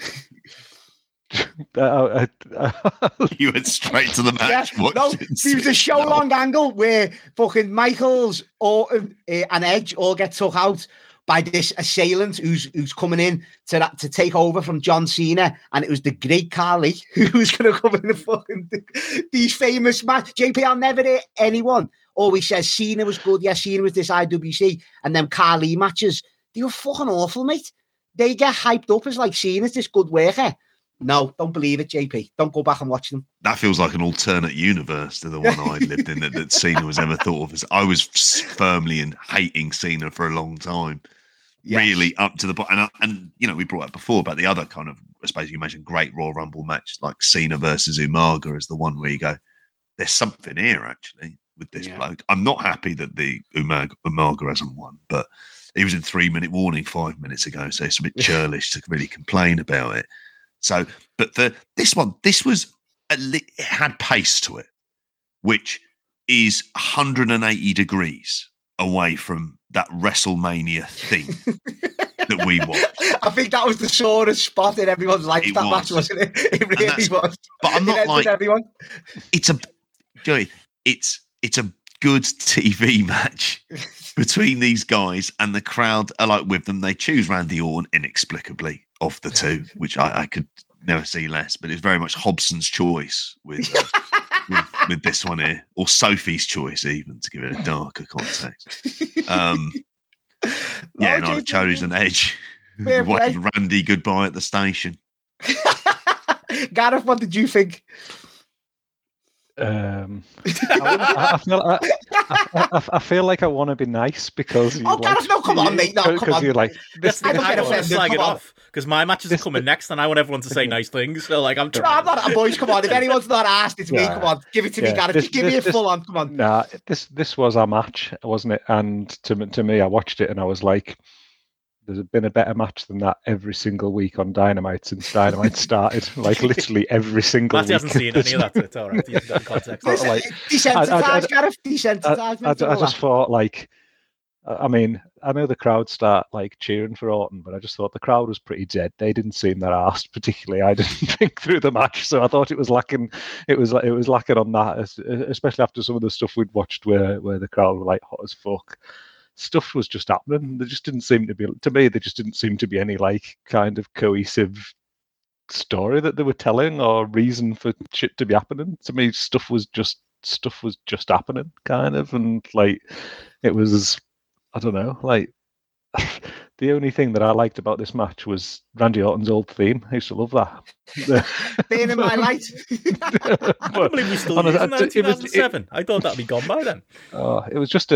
You went straight to the match. Yeah, no, there was a show-long angle where fucking Michaels, Orton, and Edge all get took out by this assailant who's coming in to take over from John Cena, and it was the great Carly who was going to come in the fucking these famous match. JP, I'll never hear anyone always says Cena was good. Yeah, Cena was this IWC, and then Carly matches, they were fucking awful, mate. They get hyped up as like Cena's this good worker. No, don't believe it, JP. Don't go back and watch them. That feels like an alternate universe to the one I lived in that Cena was ever thought of as. I was firmly in hating Cena for a long time. Yes. Really up to the point. And we brought up before about the other kind of, I suppose you mentioned great Royal Rumble match, like Cena versus Umaga is the one where you go, there's something here actually with this bloke. I'm not happy that the Umaga hasn't won, but he was in 3-minute warning 5 minutes ago, so it's a bit churlish to really complain about it. So, but this was it had pace to it, which is 180 degrees away from that WrestleMania thing that we watched. I think that was the sorest spot in everyone's life. That match, wasn't it? It really was. But I'm not like everyone. It's a good TV match between these guys, and the crowd are like with them. They choose Randy Orton inexplicably of the two, which I could never see less. But it's very much Hobson's choice with this one here, or Sophie's choice even, to give it a darker context. I chose an Edge. Waving Randy goodbye at the station. Gareth, what did you think? I feel like I want to be nice because. Gareth, no, come on, mate. No, come on. You're like, I don't get offended. Slag it off because my matches are coming next, and I want everyone to say nice things. So, like, I'm not, boys. Come on, if anyone's not asked, it's me. Come on, give it to me, Gareth. Just give me a full on. Come on. Nah, this was our match, wasn't it? And to me, I watched it and I was like, there's been a better match than that every single week on Dynamite since Dynamite started. Like literally every single week. Matt hasn't seen any of that, so it's all right. He's got context. Desensitized, I just thought, like, I mean, I know the crowd start like cheering for Orton, but I just thought the crowd was pretty dead. They didn't seem that arsed particularly. I didn't think through the match, so I thought it was lacking. It was lacking on that, especially after some of the stuff we'd watched where the crowd were like hot as fuck. Stuff was just happening. There just didn't seem to be, to me, there just didn't seem to be any like kind of cohesive story that they were telling or reason for shit to be happening. To me, stuff was just happening, kind of, and like it was, I don't know, like the only thing that I liked about this match was Randy Orton's old theme. I used to love that. Being in my light. I can't believe we still using that in 2007. I thought that'd be gone by then. It was just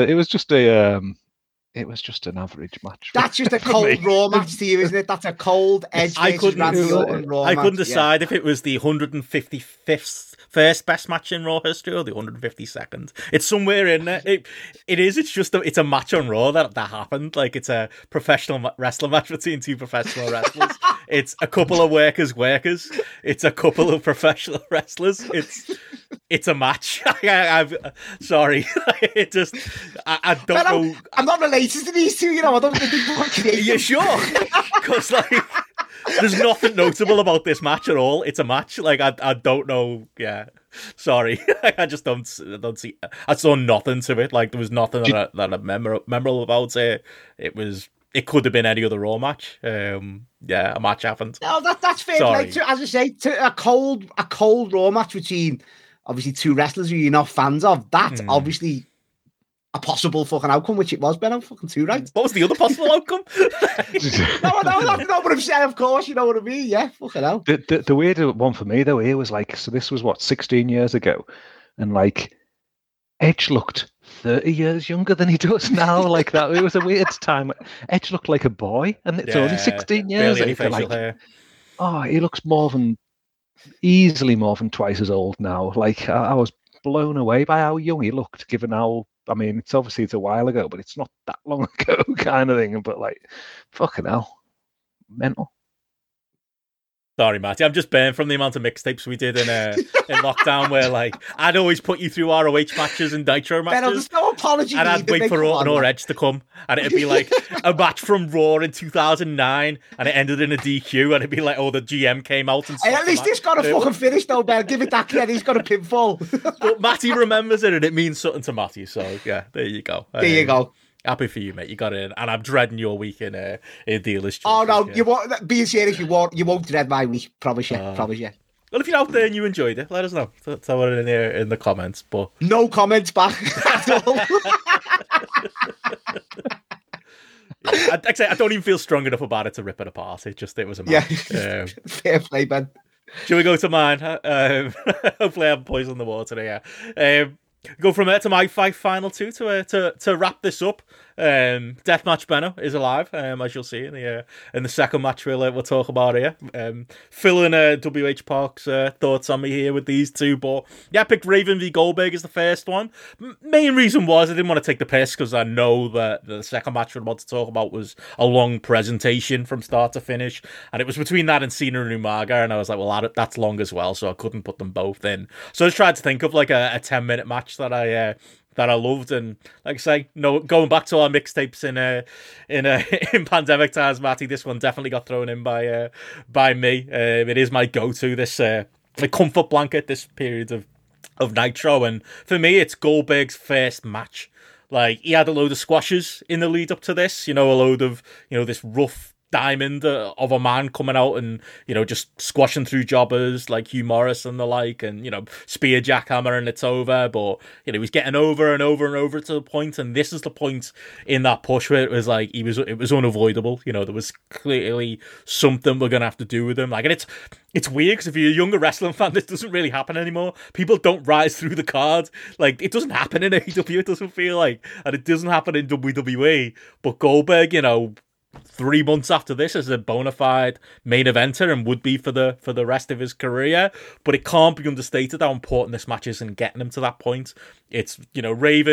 an average match. That's just a cold Raw match to you, isn't it? That's a cold Edge versus Randy Orton Raw match. I couldn't decide if it was the 155th first best match in Raw history or the 152nd. It's somewhere in there. It is. It's just it's a match on Raw that happened. Like it's a professional wrestling match between two professional wrestlers. It's a couple of workers. It's a couple of professional wrestlers. It's a match. Sorry. It just I don't know. I'm not related to these two. You know, I don't think they're You sure? Because like. There's nothing notable about this match at all. It's a match. Like I don't know. Yeah, sorry. I just don't see. I saw nothing to it. Like there was nothing that I memorable about it. It could have been any other Raw match. Yeah, a match happened. No, that's fair. Like, as I say, a cold Raw match between obviously two wrestlers who you're not fans of. That's obviously a possible fucking outcome, which it was, Ben. I'm fucking too right. What was the other possible outcome? No, that's not what I'm saying, of course, you know what I mean? Yeah, fucking hell. The weird one for me, though, here was like, so this was, 16 years ago? And, like, Edge looked 30 years younger than he does now. Like, that, it was a weird time. Edge looked like a boy, and it's only 16 years. Barely any facial hair. Oh, he looks easily more than twice as old now. Like, I was blown away by how young he looked, given how, I mean, it's a while ago, but it's not that long ago kind of thing. But like, fucking hell, mental. Sorry, Matty. I'm just burned from the amount of mixtapes we did in lockdown where, like, I'd always put you through ROH matches and Nitro matches. Ben, there's no apology. And I'd wait for Orton or Edge to come. And it'd be like a match from Raw in 2009 and it ended in a DQ. And it'd be like, oh, the GM came out and at least it's got a fucking finish, though, Ben. Give it that credit. He's got a pinfall. But Matty remembers it and it means something to Matty. So, yeah, there you go. There you go. Happy for you, mate. You got it in. And I'm dreading your week in dealers. Oh, no. Yeah. You won't, being serious, you won't dread my week. Promise you. Promise you. Well, if you're out there and you enjoyed it, let us know. Tell it in here in the comments. But no comments back at all. I don't even feel strong enough about it to rip it apart. It was a match. Yeah. Fair play, Ben. Shall we go to mine? Hopefully I haven't poisoned the water today. Yeah. Go from there to my final two to wrap this up. Deathmatch Benno is alive, as you'll see in the second match we'll talk about here. Filling WH Park's thoughts on me here with these two, but yeah, I picked Raven v Goldberg as the first one. Main reason was I didn't want to take the piss because I know that the second match we're about to talk about was a long presentation from start to finish, and it was between that and Cena and Umaga, and I was like, well, that's long as well, so I couldn't put them both in. So I just tried to think of like a 10-minute match that I loved, and like I say, going back to our mixtapes in pandemic times, Matty, this one definitely got thrown in by me. It is my go-to, this comfort blanket, this period of Nitro, and for me, it's Goldberg's first match. Like, he had a load of squashes in the lead up to this, a load of this rough diamond of a man coming out and just squashing through jobbers like Hugh Morris and the like, and spear jackhammer and it's over, but he was getting over and over and over to the point, and this is the point in that push where it was like it was unavoidable. There was clearly something we're gonna have to do with him, like, and it's weird because if you're a younger wrestling fan, this doesn't really happen anymore. People don't rise through the card. Like, it doesn't happen in AEW, it doesn't feel like, and it doesn't happen in WWE, but Goldberg, 3 months after this as a bona fide main eventer and would be for the rest of his career. But it can't be understated how important this match is in getting him to that point. It's, Raven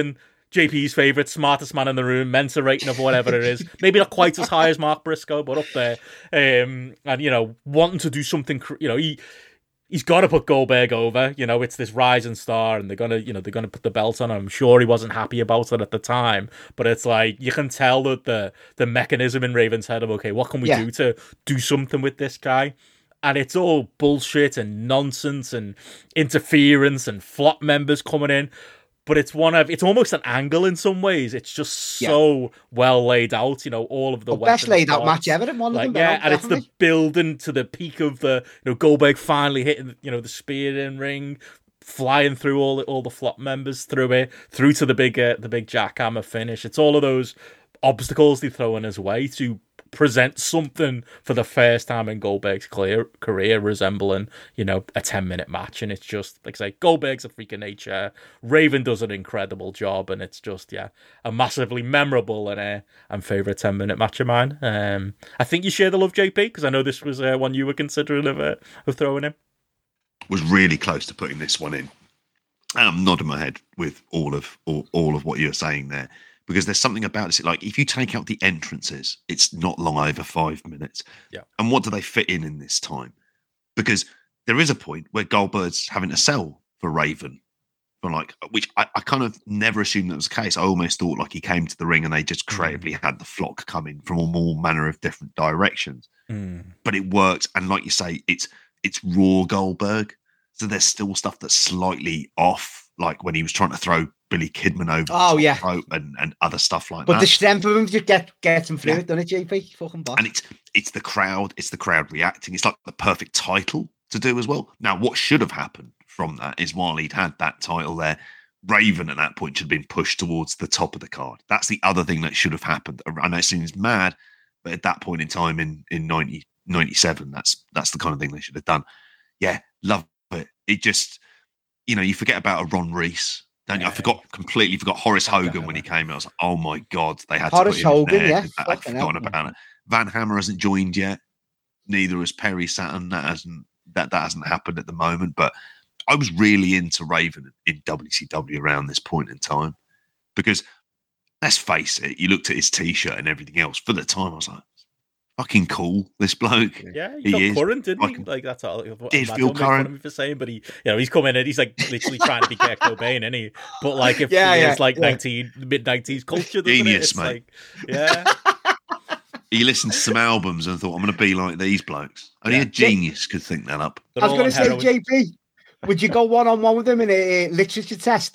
JP's favorite, smartest man in the room, Mensa rating of whatever it is. Maybe not quite as high as Mark Briscoe, but up there. And, you know, wanting to do something, you know, he's got to put Goldberg over. You know, it's this rising star, and they're gonna put the belt on him. I'm sure he wasn't happy about it at the time, but it's like you can tell that the mechanism in Raven's head of, okay, what can we do to do something with this guy? And it's all bullshit and nonsense and interference and flop members coming in. But it's almost an angle in some ways. It's just so well laid out, you know, all of the best laid out match ever in one of them. And it's the building to the peak of the, you know, Goldberg finally hitting, you know, the spear in ring, flying through all the flop members through to the big jackhammer finish. It's all of those obstacles they throw in his way to present something for the first time in Goldberg's career resembling, you know, a 10-minute match. And it's just, like I say, Goldberg's a freak of nature. Raven does an incredible job, and it's just, a massively memorable and favourite 10-minute match of mine. I think you share the love, JP, because I know this was one you were considering of throwing in. Was really close to putting this one in. I'm nodding my head with all of what you're saying there. Because there's something about this, like if you take out the entrances, it's not long over 5 minutes. Yeah. And what do they fit in this time? Because there is a point where Goldberg's having to sell for Raven, for like, which I kind of never assumed that was the case. I almost thought like he came to the ring and they just creatively had the flock come in from all manner of different directions. But it works, and like you say, it's raw Goldberg. So there's still stuff that's slightly off, like when he was trying to throw Billy Kidman over and other stuff like that. But the strength of him just gets him through it, doesn't it, JP? Fucking boss. And it's the crowd reacting. It's like the perfect title to do as well. Now, what should have happened from that is while he'd had that title there, Raven at that point should have been pushed towards the top of the card. That's the other thing that should have happened. I know it seems mad, but at that point in time in 97, that's the kind of thing they should have done. Yeah, love it. It just, you know, you forget about a Ron Reese. Don't you? I completely forgot Horace Hogan when he came. I was like, oh my God, they had Horace to put him Hogan, in there. yeah. I'd forgotten about it. Van Hammer hasn't joined yet. Neither has Perry Saturn. That hasn't happened at the moment. But I was really into Raven in WCW around this point in time, because let's face it, you looked at his T-shirt and everything else. For the time, I was like, fucking cool, this bloke. Yeah, he felt current, didn't he? Like that's all. Did feel current for saying, but he, you know, he's coming in. He's like literally trying to be Kurt Cobain, isn't he? But like, if it's like mid-90s culture, genius, mate. Like, he listened to some albums and thought, I'm going to be like these blokes. Only a genius could think that up. I was going to say, JP, would you go one-on-one with him in a literature test?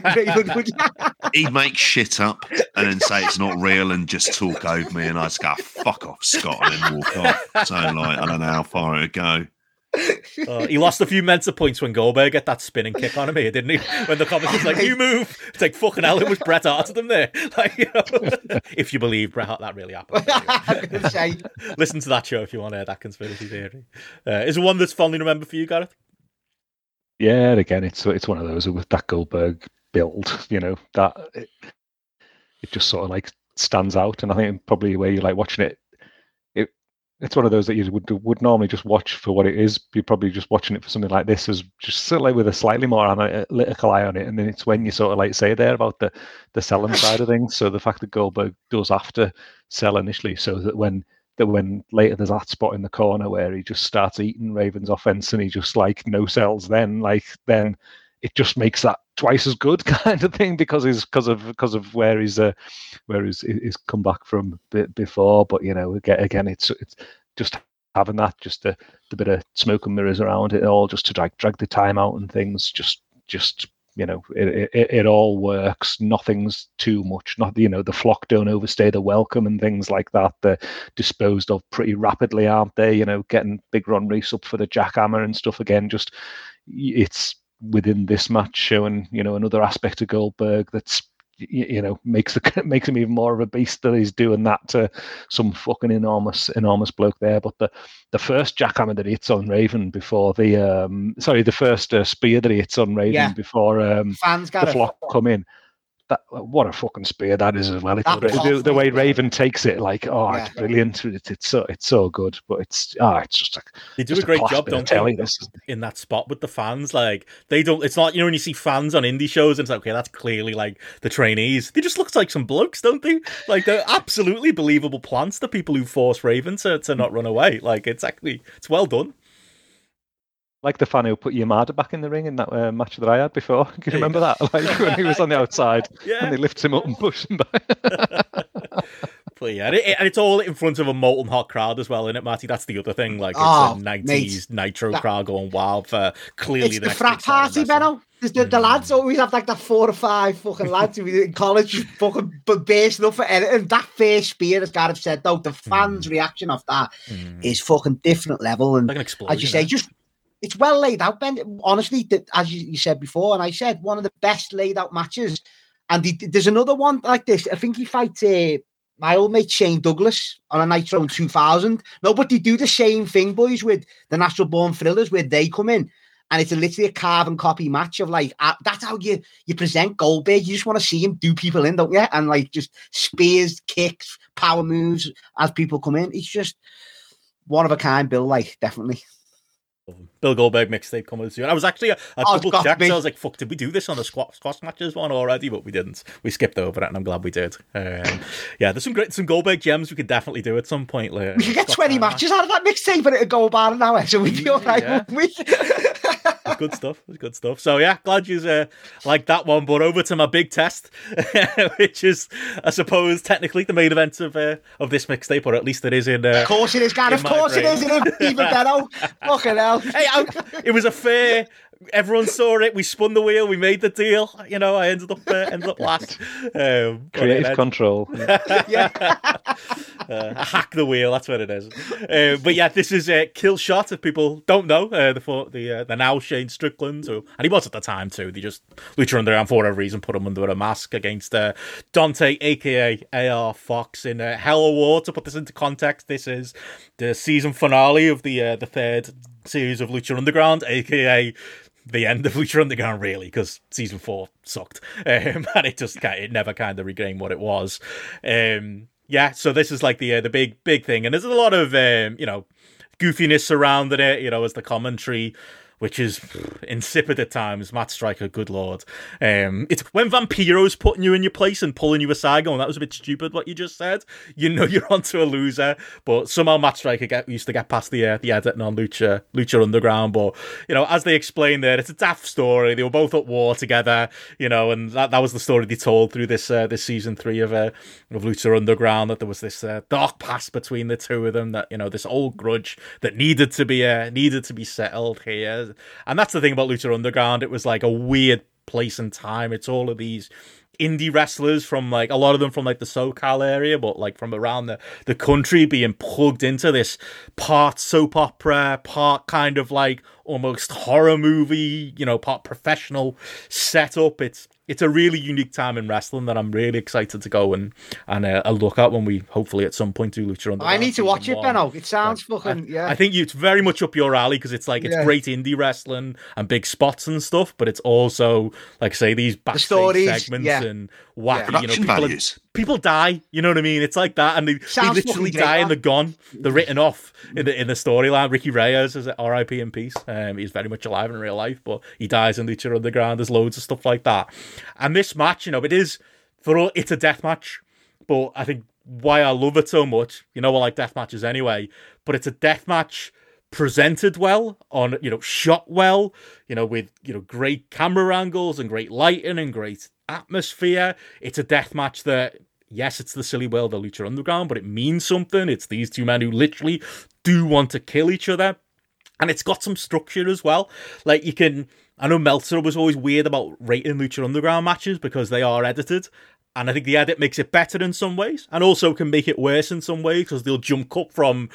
He'd make shit up and then say it's not real and just talk over me, and I'd just go, fuck off, Scott, and then walk off. So, like, I don't know how far it would go. He lost a few Mensa points when Goldberg got that spinning kick on him here, didn't he? When the commentator's like, you move. It's like, fucking hell, it was Bret Hart to them there. Like, you know, if you believe Bret Hart, that really happened. Anyway. Listen to that show if you want to hear that conspiracy theory. Is there one that's fondly remembered for you, Gareth? Yeah, again, it's one of those with that Goldberg build, you know, that it just sort of like stands out. And I think probably where you like watching it, it's one of those that you would normally just watch for what it is. You're probably just watching it for something like this, as just sort of like with a slightly more analytical eye on it. And then it's when you sort of like say there about the selling side of things. So the fact that Goldberg does have to sell initially, so that when later there's that spot in the corner where he just starts eating Raven's offense and he just like no sells, then it just makes that twice as good kind of thing because of where he's come back from before. But you know, again, it's just having that, just the bit of smoke and mirrors around it all, just to drag the time out and things. Just you know, it all works. Nothing's too much. Not, you know, the flock don't overstay the welcome and things like that. They're disposed of pretty rapidly, aren't they? You know, getting Big Ron Reese up for the jackhammer and stuff again. Just it's within this match showing, you know, another aspect of Goldberg that's, you know, makes him even more of a beast that he's doing that to some fucking enormous bloke there. But the first jackhammer that he hits on Raven before the first spear that he hits on Raven before fans got the flock come in. what a fucking spear that is as well. The way Raven takes it, like, it's brilliant. It's so good, but it's just like they do a great job, don't they? In that spot with the fans, like they don't. It's not, when you see fans on indie shows and it's like, okay, that's clearly like the trainees. They just look like some blokes, don't they? Like they're absolutely believable plants. The people who force Raven to not run away. Like it's well done. Like the fan who put Yamada back in the ring in that match that I had before. Can you remember that? Like when he was on the outside and they lift him up and push him back. But yeah, and it's all in front of a molten hot crowd as well, isn't it, Matty? That's the other thing. Like it's a 90s Nitro crowd going wild for clearly it's the frat party, Benno. The lads always have like the 4 or 5 fucking lads who in college fucking bursting up for anything. That first spear, as Gareth said, though, the fans' reaction of that is fucking different level. And like as you say, it's well laid out, Ben. Honestly, as you said before, and I said, one of the best laid out matches. And there's another one like this. I think he fights my old mate Shane Douglas on a Nitro in 2000. No, but they do the same thing, boys, with the Natural Born Thrillers, where they come in. And it's literally a carbon copy match of like, that's how you present Goldberg. You just want to see him do people in, don't you? And like just spears, kicks, power moves as people come in. It's just one of a kind, Bill, like, definitely. Bill Goldberg mixtape coming soon. I was actually a double check, so I was like, fuck, did we do this on the squash matches one already? But we didn't. We skipped over it, and I'm glad we did. There's some Goldberg gems we could definitely do at some point later. We could get 20 matches out of that mixtape and it'd go about an hour, so we'd be all right. Yeah. Good stuff. Good stuff. So yeah, glad you like that one. But over to my big test, which is, I suppose, technically the main event of this mixtape, or at least it is in. Of course it is, Gareth. Of course it is. Even better. Fucking hell. Hey, it was a fair. Everyone saw it. We spun the wheel. We made the deal. I ended up last. Creative control. Hack the wheel. That's what it is. But yeah, this is Kill Shot. If people don't know, the now Shane Strickland, and he was at the time too. They just Lucha Underground for whatever reason put him under a mask against Dante, aka AR Fox, in Hell or War. To put this into context, this is the season finale of the third series of Lucha Underground, aka the end of Lucha Underground, really, because season 4 sucked, and it never kind of regained what it was. So this is like the big thing, and there's a lot of goofiness surrounding it, as the commentary, which is insipid at times. Matt Striker, good lord. It's when Vampiro's putting you in your place and pulling you aside going, that was a bit stupid what you just said. You're onto a loser. But somehow Matt Striker used to get past the editing on Lucha Underground. But, as they explained there, it's a daft story. They were both at war together, and that was the story they told through this season 3 of Lucha Underground, that there was this dark past between the two of them, that, this old grudge that needed to be settled here. And that's the thing about Lucha Underground. It was like a weird place and time. It's all of these indie wrestlers from like, a lot of them from like the SoCal area, but like from around the country, being plugged into this part soap opera, part kind of like almost horror movie, part professional setup. It's a really unique time in wrestling that I'm really excited to go and look at when we hopefully at some point do Lucha Underground. I need to watch it, Benno. It sounds fucking, I think it's very much up your alley, because it's like, it's great indie wrestling and big spots and stuff, but it's also, like I say, these backstage segments and wacky, people die, you know what I mean? It's like that, and they literally die and they're gone. They're written off in the storyline. Ricky Reyes is R.I.P. in peace. He's very much alive in real life, but he dies in Lucha Underground. There's loads of stuff like that. And this match, it's a death match, but I think why I love it so much, I like death matches anyway, but it's a death match presented well, shot well, with great camera angles and great lighting and great atmosphere. It's a death match that, yes, it's the silly world of Lucha Underground, but it means something. It's these two men who literally do want to kill each other, and it's got some structure as well. Like, I know Meltzer was always weird about rating Lucha Underground matches because they are edited, and I think the edit makes it better in some ways, and also can make it worse in some ways, because they'll jump up from,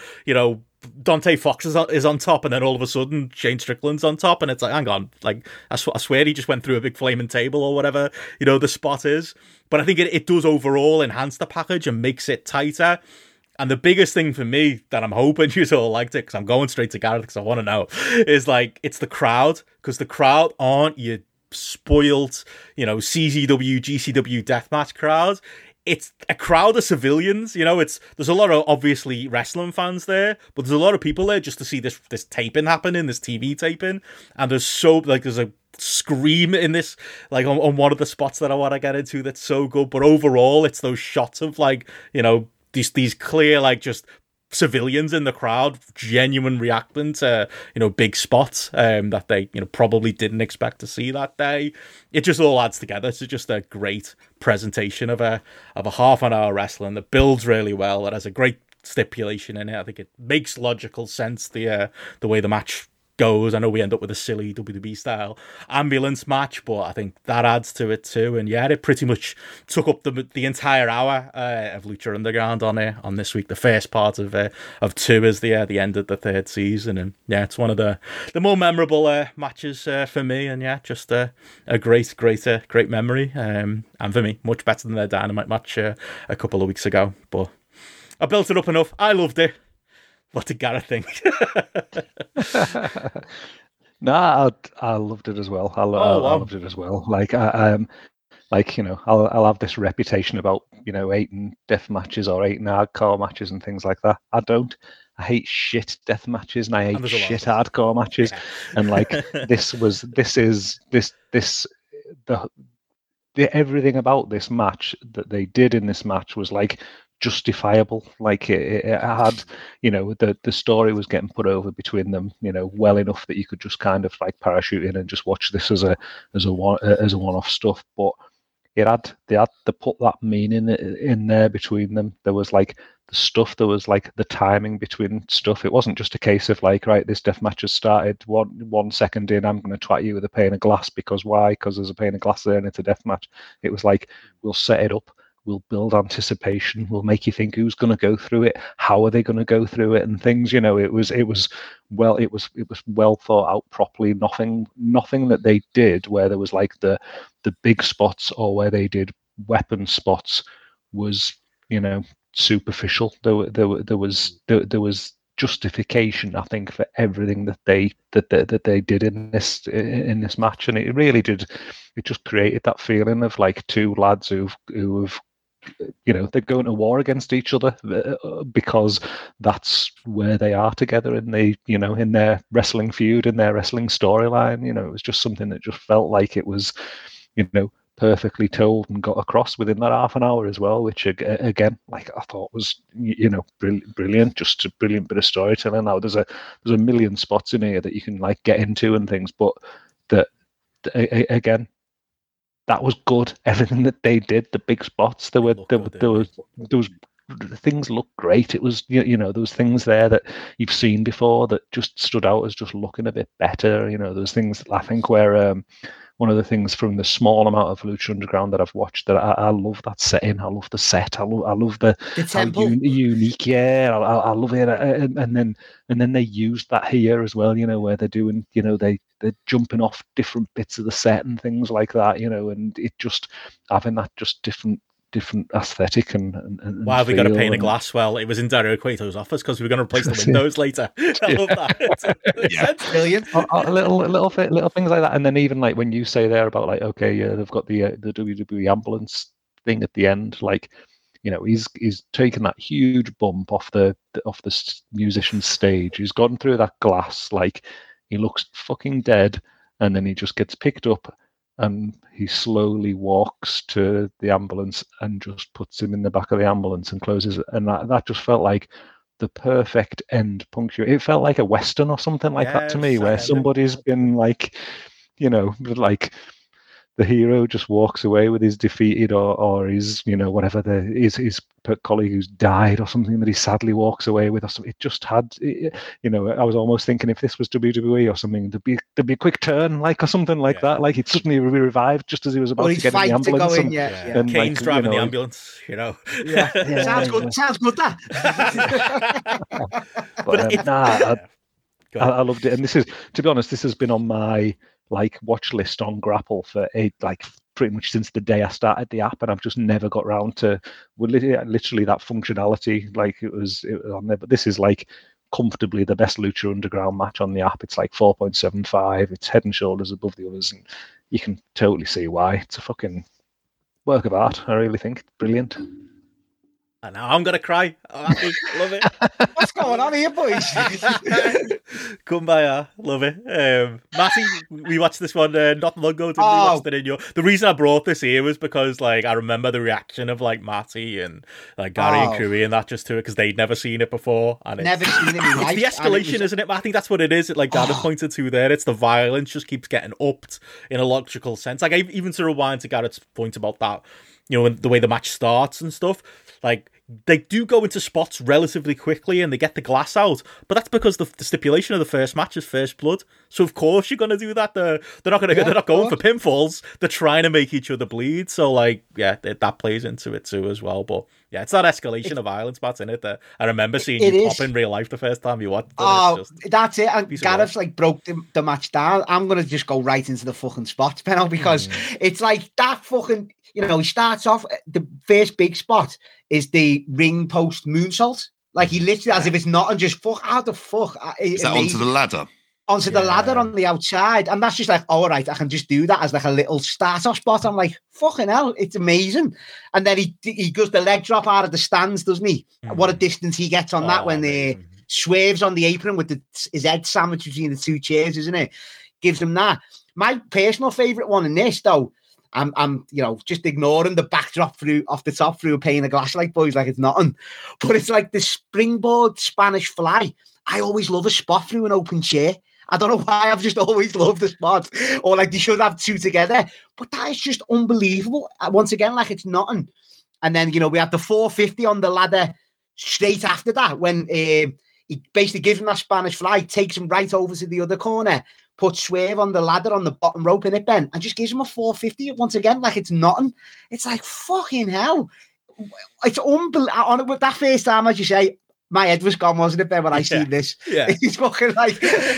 Dante Fox is on top, and then all of a sudden Shane Strickland's on top, and it's like, hang on, like, I swear he just went through a big flaming table or whatever, the spot is. But I think it does overall enhance the package and makes it tighter. And the biggest thing for me that I'm hoping you all liked it, because I'm going straight to Gareth because I want to know, is like, it's the crowd, because the crowd aren't your spoiled, CZW, GCW deathmatch crowd. It's a crowd of civilians, there's a lot of obviously wrestling fans there, but there's a lot of people there just to see this taping happening, this TV taping. And there's a scream in this, like on one of the spots that I want to get into that's so good. But overall, it's those shots of these clear, just civilians in the crowd, genuine reacting to big spots that they probably didn't expect to see that day. It just all adds together to just a great presentation of a half an hour wrestling that builds really well. It has a great stipulation in it. I think it makes logical sense the way the match goes. I know we end up with a silly WWE style ambulance match, but I think that adds to it too. And yeah, it pretty much took up the entire hour of Lucha Underground on this week. The first part of 2 is the end of the 3rd season, and yeah, it's one of the more memorable matches for me. And yeah, just a great memory. And for me, much better than their Dynamite match a couple of weeks ago. But I built it up enough. I loved it. What did Gareth think? Nah, I loved it as well. I loved it as well. I'll have this reputation about hating death matches or hating hardcore matches and things like that. I don't. I hate shit death matches and I hate shit hardcore matches. Yeah. And everything about this match that they did in this match was justifiable. It had, the story was getting put over between them, well enough that you could just kind of parachute in and just watch this as a one-off stuff. But they had to put that meaning in there between them. There was the stuff, there was the timing between stuff. It wasn't just a case of right, this death match has started 1 second in, I'm going to twat you with a pane of glass because why? Because there's a pane of glass there and it's a death match. It was we'll set it up. We'll build anticipation. We'll make you think who's going to go through it, how are they going to go through it, and things. It was well thought out properly. Nothing that they did where there was the big spots or where they did weapon spots was superficial. There was justification, I think, for everything that they did in this match, and it really did. It just created that feeling of 2 lads who've they're going to war against each other because that's where they are together in in their wrestling feud, in their wrestling storyline. It was just something that just felt like it was perfectly told and got across within that half an hour as well, which again, I thought was brilliant, just a brilliant bit of storytelling. Now there's a million spots in here that you can like get into and things, but that again, that was good. Everything that they did, the big spots, there was things looked great. It was there was things there that you've seen before that just stood out as just looking a bit better. There's things I think where one of the things from the small amount of Lucha Underground that I've watched that I love that setting. I love the set. I love the temple. Unique. Yeah, I love it. And then they used that here as well. Where they're doing. They're jumping off different bits of the set and things like that. And it just having that just different aesthetic and why have we got a pane of glass? Well, it was in Dario Cueto's office because we were going to replace the windows later. I love that. Yeah, brilliant. Little things like that, and then even when you say there about they've got the WWE ambulance thing at the end, he's taken that huge bump off the musician's stage. He's gone through that glass, he looks fucking dead, and then he just gets picked up. And he slowly walks to the ambulance and just puts him in the back of the ambulance and closes it. And that just felt like the perfect end puncture. It felt like a Western or something like that to me, where somebody's been the hero just walks away with his defeated or his, whatever his colleague who's died or something that he sadly walks away with. Or something. It just had, I was almost thinking if this was WWE or something, there'd be a quick turn, or something like that. He'd suddenly be revived just as he was about to get in the ambulance. And Kane's driving the ambulance, Yeah. Sounds good, that. I loved it. And this is, to be honest, this has been on my watch list on Grapple for pretty much since the day I started the app, and I've just never got round to literally that functionality. It was on there, but this is comfortably the best Lucha Underground match on the app. It's like 4.75. It's head and shoulders above the others, and you can totally see why. It's a fucking work of art. I really think it's brilliant. And now I'm gonna cry. I'm happy. Love it. What's going on here, boys? Kumbaya, love it. Matty, we watched this one not long ago. Didn't we? Watched it in your. The reason I brought this here was because like I remember the reaction of like Matty and like Gary and Cooey and that just to it because they'd never seen it before. And never seen it in life. It's the escalation, isn't it? I think that's what it is. It like Gareth pointed to there. It's the violence just keeps getting upped in a logical sense. Like even to rewind to Gareth's point about that, you know, the way the match starts and stuff, like. They do go into spots relatively quickly and they get the glass out, but that's because the stipulation of the first match is first blood. So of course you're going to do that. They're not going to. They're not going for pinfalls. They're trying to make each other bleed. So like, yeah, that plays into it too as well. But yeah, it's that escalation of violence, Matt, in it. That I remember seeing you pop in real life the first time you watched it. Oh, that's it. And Gareth's like broke the match down. I'm going to just go right into the fucking spots, Benno, because it's like that fucking. You know, he starts off, the first big spot is the ring post moonsault. Like, he literally, as if it's not, and just how the fuck? Is that onto the ladder? Onto the ladder on the outside. And that's just like, all right, I can just do that as like a little starter spot. I'm like, fucking hell, it's amazing. And then he does the leg drop out of the stands, doesn't he? What a distance he gets on that when they swerves on the apron with his head sandwiched between the two chairs, isn't it? Gives him that. My personal favourite one in this, though, I'm you know, just ignoring the backdrop off the top through a pane of glass like boys like it's nothing. But it's like the springboard Spanish fly. I always love a spot through an open chair. I don't know why, I've just always loved the spot. Or like they should have two together. But that is just unbelievable. Once again, like it's nothing. And then, you know, we have the 450 on the ladder straight after that when he basically gives him that Spanish fly, takes him right over to the other corner, puts Swerve on the ladder on the bottom rope in it, Ben, and just gives him a 450 once again, like it's nothing. It's like, fucking hell. It's unbelievable. With that first time, as you say, my head was gone, wasn't it, Ben, when I seen this? Yeah. It's fucking like,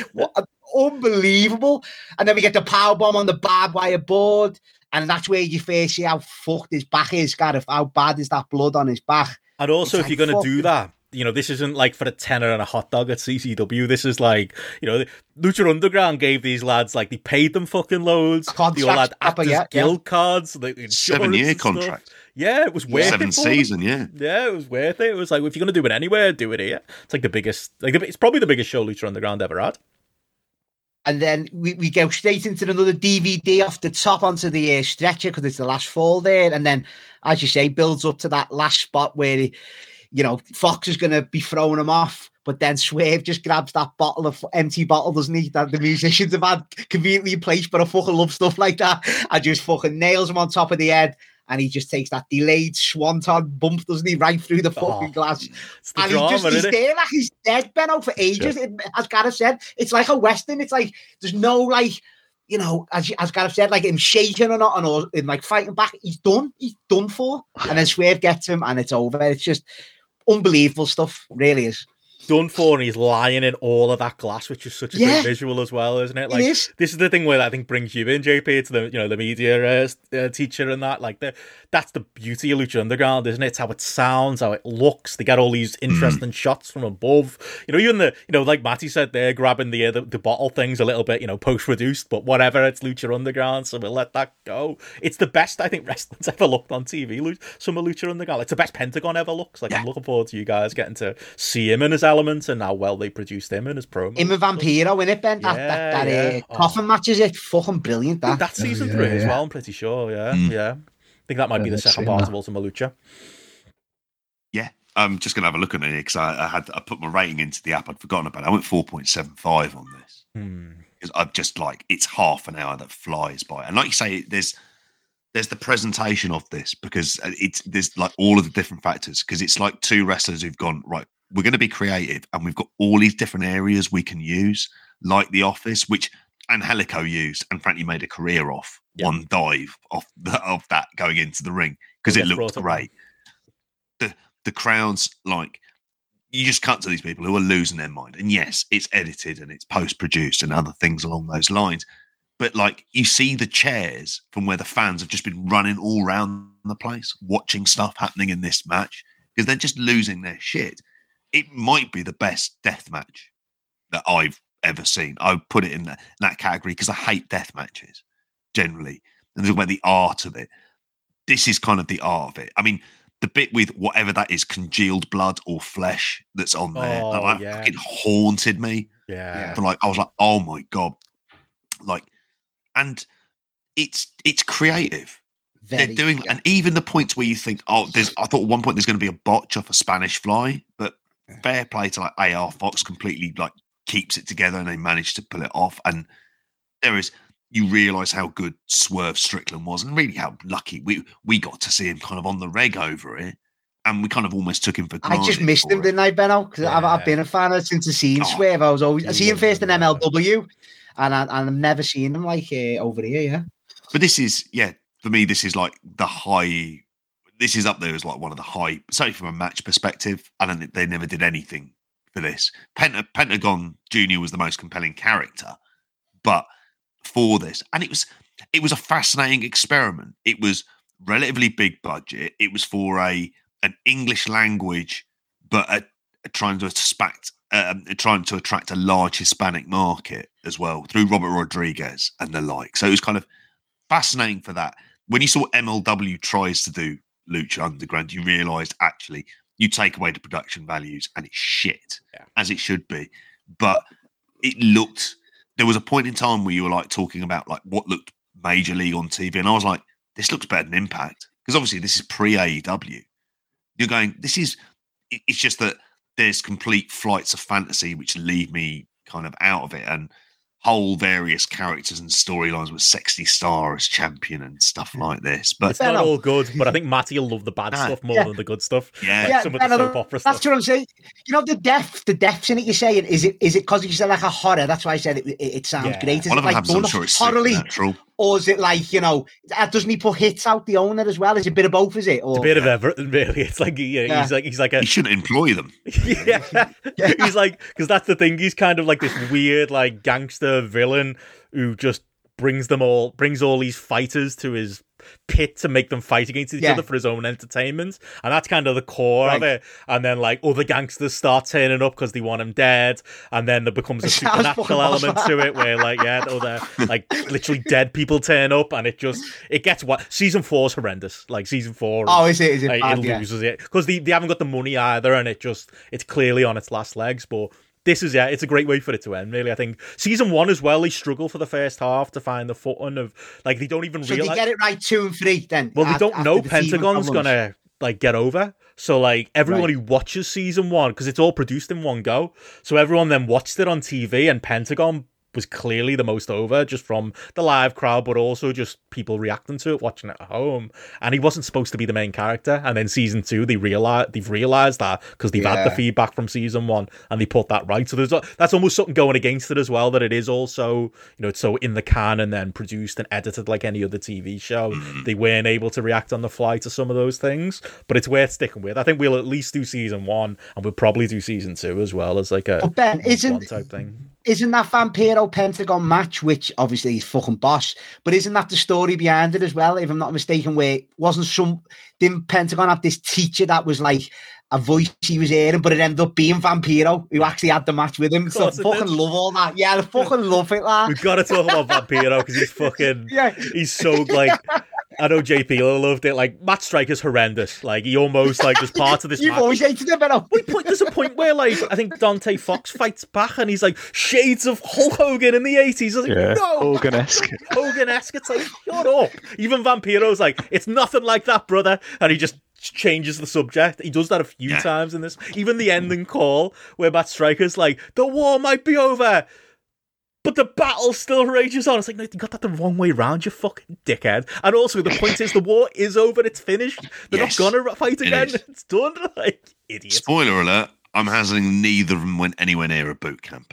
unbelievable. And then we get the powerbomb on the barbed wire board, and that's where you first see how fucked his back is, Gareth. How bad is that blood on his back? And also, if you're going to do that, you know, this isn't like for a tenner and a hot dog at CCW. This is like, you know, Lucha Underground gave these lads, like, they paid them fucking loads. They all had actors guild cards. Like, 7-year contract. Yeah, it was worth it. 7 season, yeah. Yeah, it was worth it. It was like, if you're going to do it anywhere, do it here. It's like the biggest, like, it's probably the biggest show Lucha Underground ever had. And then we go straight into another DVD off the top onto the stretcher because it's the last fall there. And then, as you say, builds up to that last spot where he, you know, Fox is going to be throwing him off, but then Swerve just grabs that empty bottle, doesn't he? That the musicians have had conveniently placed, but I fucking love stuff like that. And just fucking nails him on top of the head. And he just takes that delayed swanton bump, doesn't he? Right through the fucking glass. And he's there like he's dead, Benno, for ages. Yeah. As Gareth said, it's like a Western. It's like, there's no like, you know, as Gareth said, like him shaking or not, or him like fighting back. He's done for. And then Swerve gets him and it's over. It's just unbelievable stuff, really is. Done for, and he's lying in all of that glass, which is such a great visual as well, isn't it? Like, this is the thing where I think brings you in, JP, to the, you know, the media teacher and that. Like, that's the beauty of Lucha Underground, isn't it? It's how it sounds, how it looks. They get all these interesting shots from above. You know, even like Matty said, they're grabbing the bottle things a little bit, you know, post-produced, but whatever. It's Lucha Underground, so we'll let that go. It's the best I think wrestling's ever looked on TV. Some of Lucha Underground. It's the best Pentagon ever looks. Like, I'm looking forward to you guys getting to see him in his elements and how well they produced him in his promo. Him and Vampiro, innit, Ben? That coffin match is fucking brilliant. That season 3 as well, I'm pretty sure. Yeah. I think that might be the second part of Ultima Lucha. Yeah, I'm just going to have a look at it because I put my rating into the app. I'd forgotten about it. I went 4.75 on this. Because I'm just like, it's half an hour that flies by. And like you say, there's the presentation of this because there's like all of the different factors because it's like two wrestlers who've gone, right, we're going to be creative and we've got all these different areas we can use, like The Office, which Angelico used and frankly made a career off. One dive of that going into the ring because it looked great. The crowds, like, you just cut to these people who are losing their mind. And yes, it's edited and it's post-produced and other things along those lines. But like, you see the chairs from where the fans have just been running all around the place, watching stuff happening in this match because they're just losing their shit. it might be the best death match that I've ever seen. I would put it in that category because I hate death matches generally. And there's about the art of it. This is kind of the art of it. I mean, the bit with whatever that is, congealed blood or flesh that's on there, fucking haunted me. Yeah. For I was like, oh my God. And it's creative. They're doing, and even the points where you think, I thought at one point there's going to be a botch off a Spanish Fly, but fair play to AR Fox completely keeps it together and they managed to pull it off. And you realise how good Swerve Strickland was and really how lucky we got to see him kind of on the reg over it. And we kind of almost took him for granted. I just missed him, didn't I, Benno? Because I've been a fan of since I seen Swerve. I see him first in MLW and I've never seen him over here, yeah. But this is, for me, this is the high. This is up there as one of the high, certainly from a match perspective. And they never did anything for this. Pentagon Jr. was the most compelling character, but for this, and it was a fascinating experiment. It was relatively big budget. It was for an English language, but trying to attract a large Hispanic market as well through Robert Rodriguez and the like. So it was kind of fascinating for that. When you saw MLW tries to do Lucha Underground, you realised actually you take away the production values and it's shit, as it should be. But it looked. There was a point in time where you were talking about what looked Major League on TV, and I was like, this looks better than Impact, because obviously this is pre-AEW. You're going, it's just that there's complete flights of fantasy which leave me kind of out of it, and whole various characters and storylines with Sexy Star as champion and stuff like this. But it's not all good, but I think Matty will love the bad stuff more than the good stuff. Yeah, some of the soap opera stuff. That's what I'm saying. The deaths in it, you're saying, is it because you said a horror? That's why I said it sounds great. Is one it of them happens, I'm sure it's natural. Or is it doesn't he put hits out, the owner, as well? Is it a bit of both, is it? Or... It's a bit of everything, really. It's he's like he shouldn't employ them. He's because that's the thing. He's kind of like this weird, gangster villain who just brings all these fighters to his pit to make them fight against each other for his own entertainment, and that's kind of the core of it. And then other gangsters start turning up because they want him dead, and then there becomes a supernatural element to it where other literally dead people turn up, and it gets what season 4 is horrendous. Season 4 is it bad, it loses it because they haven't got the money either, and it's clearly on its last legs. But this is it's a great way for it to end, really. I think season 1 as well, they struggle for the first half to find the footing of they don't even realize. So they get it right 2 and 3 then. Well, they don't know Pentagon's gonna get over. So everyone who watches season 1, because it's all produced in one go, so everyone then watched it on TV, and Pentagon was clearly the most over, just from the live crowd, but also just people reacting to it, watching it at home. And he wasn't supposed to be the main character. And then season 2, they've realized that because they've had the feedback from season 1, and they put that right. So that's almost something going against it as well, that it is also, it's so in the can and then produced and edited like any other TV show. They weren't able to react on the fly to some of those things, but it's worth sticking with. I think we'll at least do season 1, and we'll probably do season 2 as well as a Ben, type thing. Isn't that Vampiro Pentagon match, which obviously he's fucking boss, but isn't that the story behind it as well, if I'm not mistaken, where didn't Pentagon have this teacher that was a voice he was hearing, but it ended up being Vampiro, who actually had the match with him? So I fucking love all that. Yeah, I fucking love it, lad. We've got to talk about Vampiro, because he's fucking, he's so I know JP loved it. Matt Striker's horrendous. He almost just part of this. You've always hated him, but there's a point where I think Dante Fox fights back, and he's shades of Hulk Hogan in the 80s. I was no, Hogan-esque. It's shut up. Even Vampiro's it's nothing like that, brother, and he just changes the subject. He does that a few times in this. Even the ending call where Matt Striker's the war might be over, but the battle still rages on. It's no, you got that the wrong way round, you fucking dickhead. And also, the point is, the war is over. It's finished. They're not gonna fight again. It's done. Idiot. Spoiler alert. I'm hazarding neither of them went anywhere near a boot camp.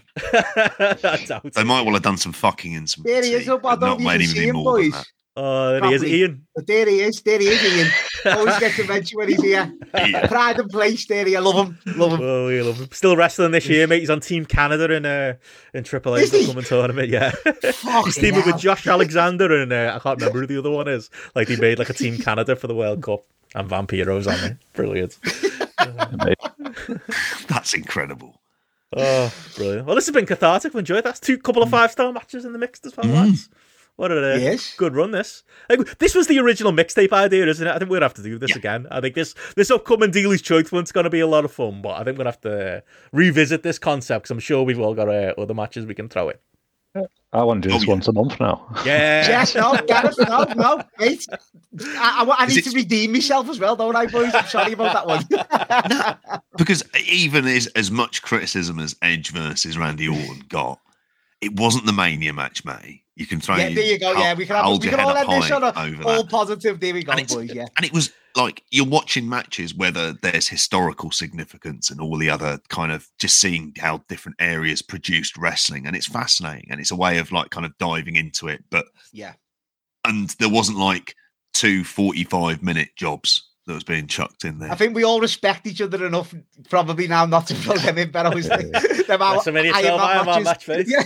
They might well have done some fucking in some. There he is. Up, I don't even see him, boys. Oh, there he is, Ian. There he is, Ian. Always get to mention when he's here. Pride and place, there he. I love him. Oh, we love him. Still wrestling this year, mate. He's on Team Canada in Triple A's upcoming tournament. Yeah, he's teaming with Josh Alexander and I can't remember who the other one is. They made a Team Canada for the World Cup, and Vampiro's on it. Brilliant. That's incredible. Oh, brilliant. Well, this has been cathartic. I've enjoyed that. Couple of 5-star matches in the mix as well, lads. What a good run, this. This was the original mixtape idea, isn't it? I think we're going to have to do this again. I think this upcoming Dealey's Choice one's going to be a lot of fun, but I think we're going to have to revisit this concept because I'm sure we've all got other matches we can throw in. I want to do this once a month now. Yeah. Yes, no, Gareth, no, mate. I need to redeem myself as well, don't I, boys? I'm sorry about that one. No, because even as much criticism as Edge versus Randy Orton got, it wasn't the Mania match, mate. You can throw. Yeah, there you go. Yeah, we can all end this on all positive. There we go, boys. Yeah, and it was like you're watching matches, whether there's historical significance and all the other kind of just seeing how different areas produced wrestling, and it's fascinating, and it's a way of like kind of diving into it. But yeah, and there wasn't like 2 45-minute jobs that was being chucked in there. I think we all respect each other enough, probably now, not to throw them in. But obviously, that's a mini match, mate. Yeah.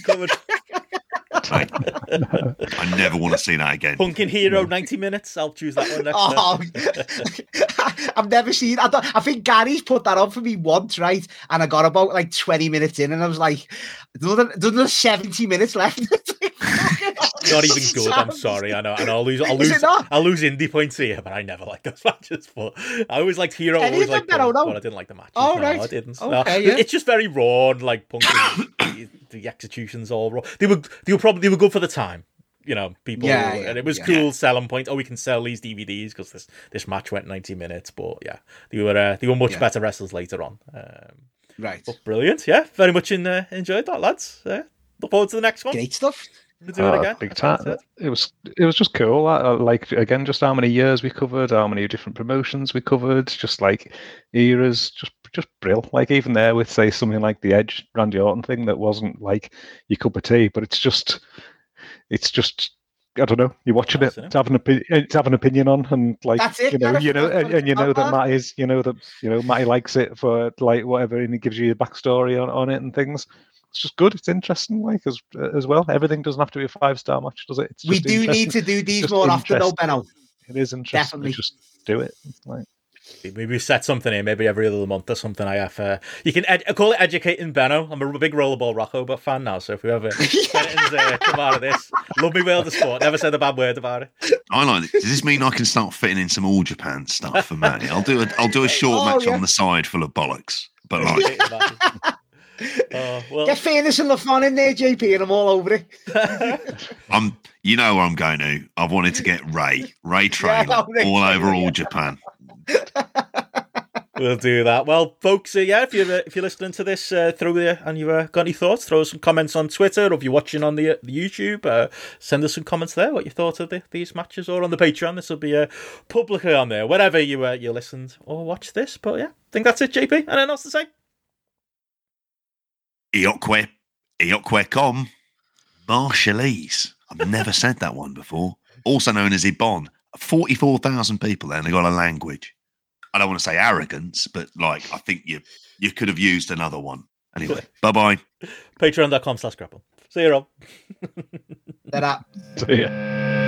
I never want to see that again. Punkin Hero 90 minutes. I'll choose that one next. I've never seen. I think Gary's put that on for me once, right? And I got about like 20 minutes in, and I was like, "There's 70 minutes left." Not even good. I'm sorry. I know. I'll lose indie points here, but I never like those matches. But I always liked Hero. Always liked Punk, but I didn't like the matches. Oh, no, right. I didn't. Okay, no. yeah. It's just very raw and like Punk. The executions all raw. They were good for the time. You know, people, and it was cool selling point. Oh, we can sell these DVDs because this match went 90 minutes. But yeah, they were much better wrestlers later on. Right. But brilliant. Yeah, very much enjoyed that, lads. Look forward to the next one. Great stuff. We'll do it again. Big time. It was just cool. Like again, just how many years we covered, how many different promotions we covered, just like eras, just brilliant. Like even there with say something like the Edge Randy Orton thing that wasn't like your cup of tea, but it's just I don't know. You're watching it to have an opinion on, and like and that Matt is, Matty likes it for like whatever, and he gives you a backstory on it and things. It's just good. It's interesting, like as well. Everything doesn't have to be a 5-star match, does it? We do need to do these more often, though, Benno. It is interesting. Definitely, just do it. Like, maybe set something in, maybe every other month or something. I have. You can call it Educating Benno. I'm a big Rollerball Rockover fan now, so if we ever come out of this, love me World of Sport. Never said a bad word about it. I like it. Does this mean I can start fitting in some All Japan stuff for Matty? I'll do a short match on the side full of bollocks, but like. Get Fairness and LaFon in there, JP, and I'm all over it. You know where I'm going to. I've wanted to get Ray Traylor all over All Japan. We'll do that. Well, folks, if you're listening to this through there and you've got any thoughts, throw us some comments on Twitter, or if you're watching on the YouTube, send us some comments there. What you thought of these matches, or on the Patreon. This will be publicly on there, wherever you listened or watched this. But yeah, I think that's it, JP. Anything else to say? Iokwe.com, Marshallese. I've never said that one before. Also known as Ibon. 44,000 people there, and they got a language. I don't want to say arrogance, but like I think you could have used another one. Anyway, bye-bye. Patreon.com/Grapple. See you, Rob. Ta-da. See ya.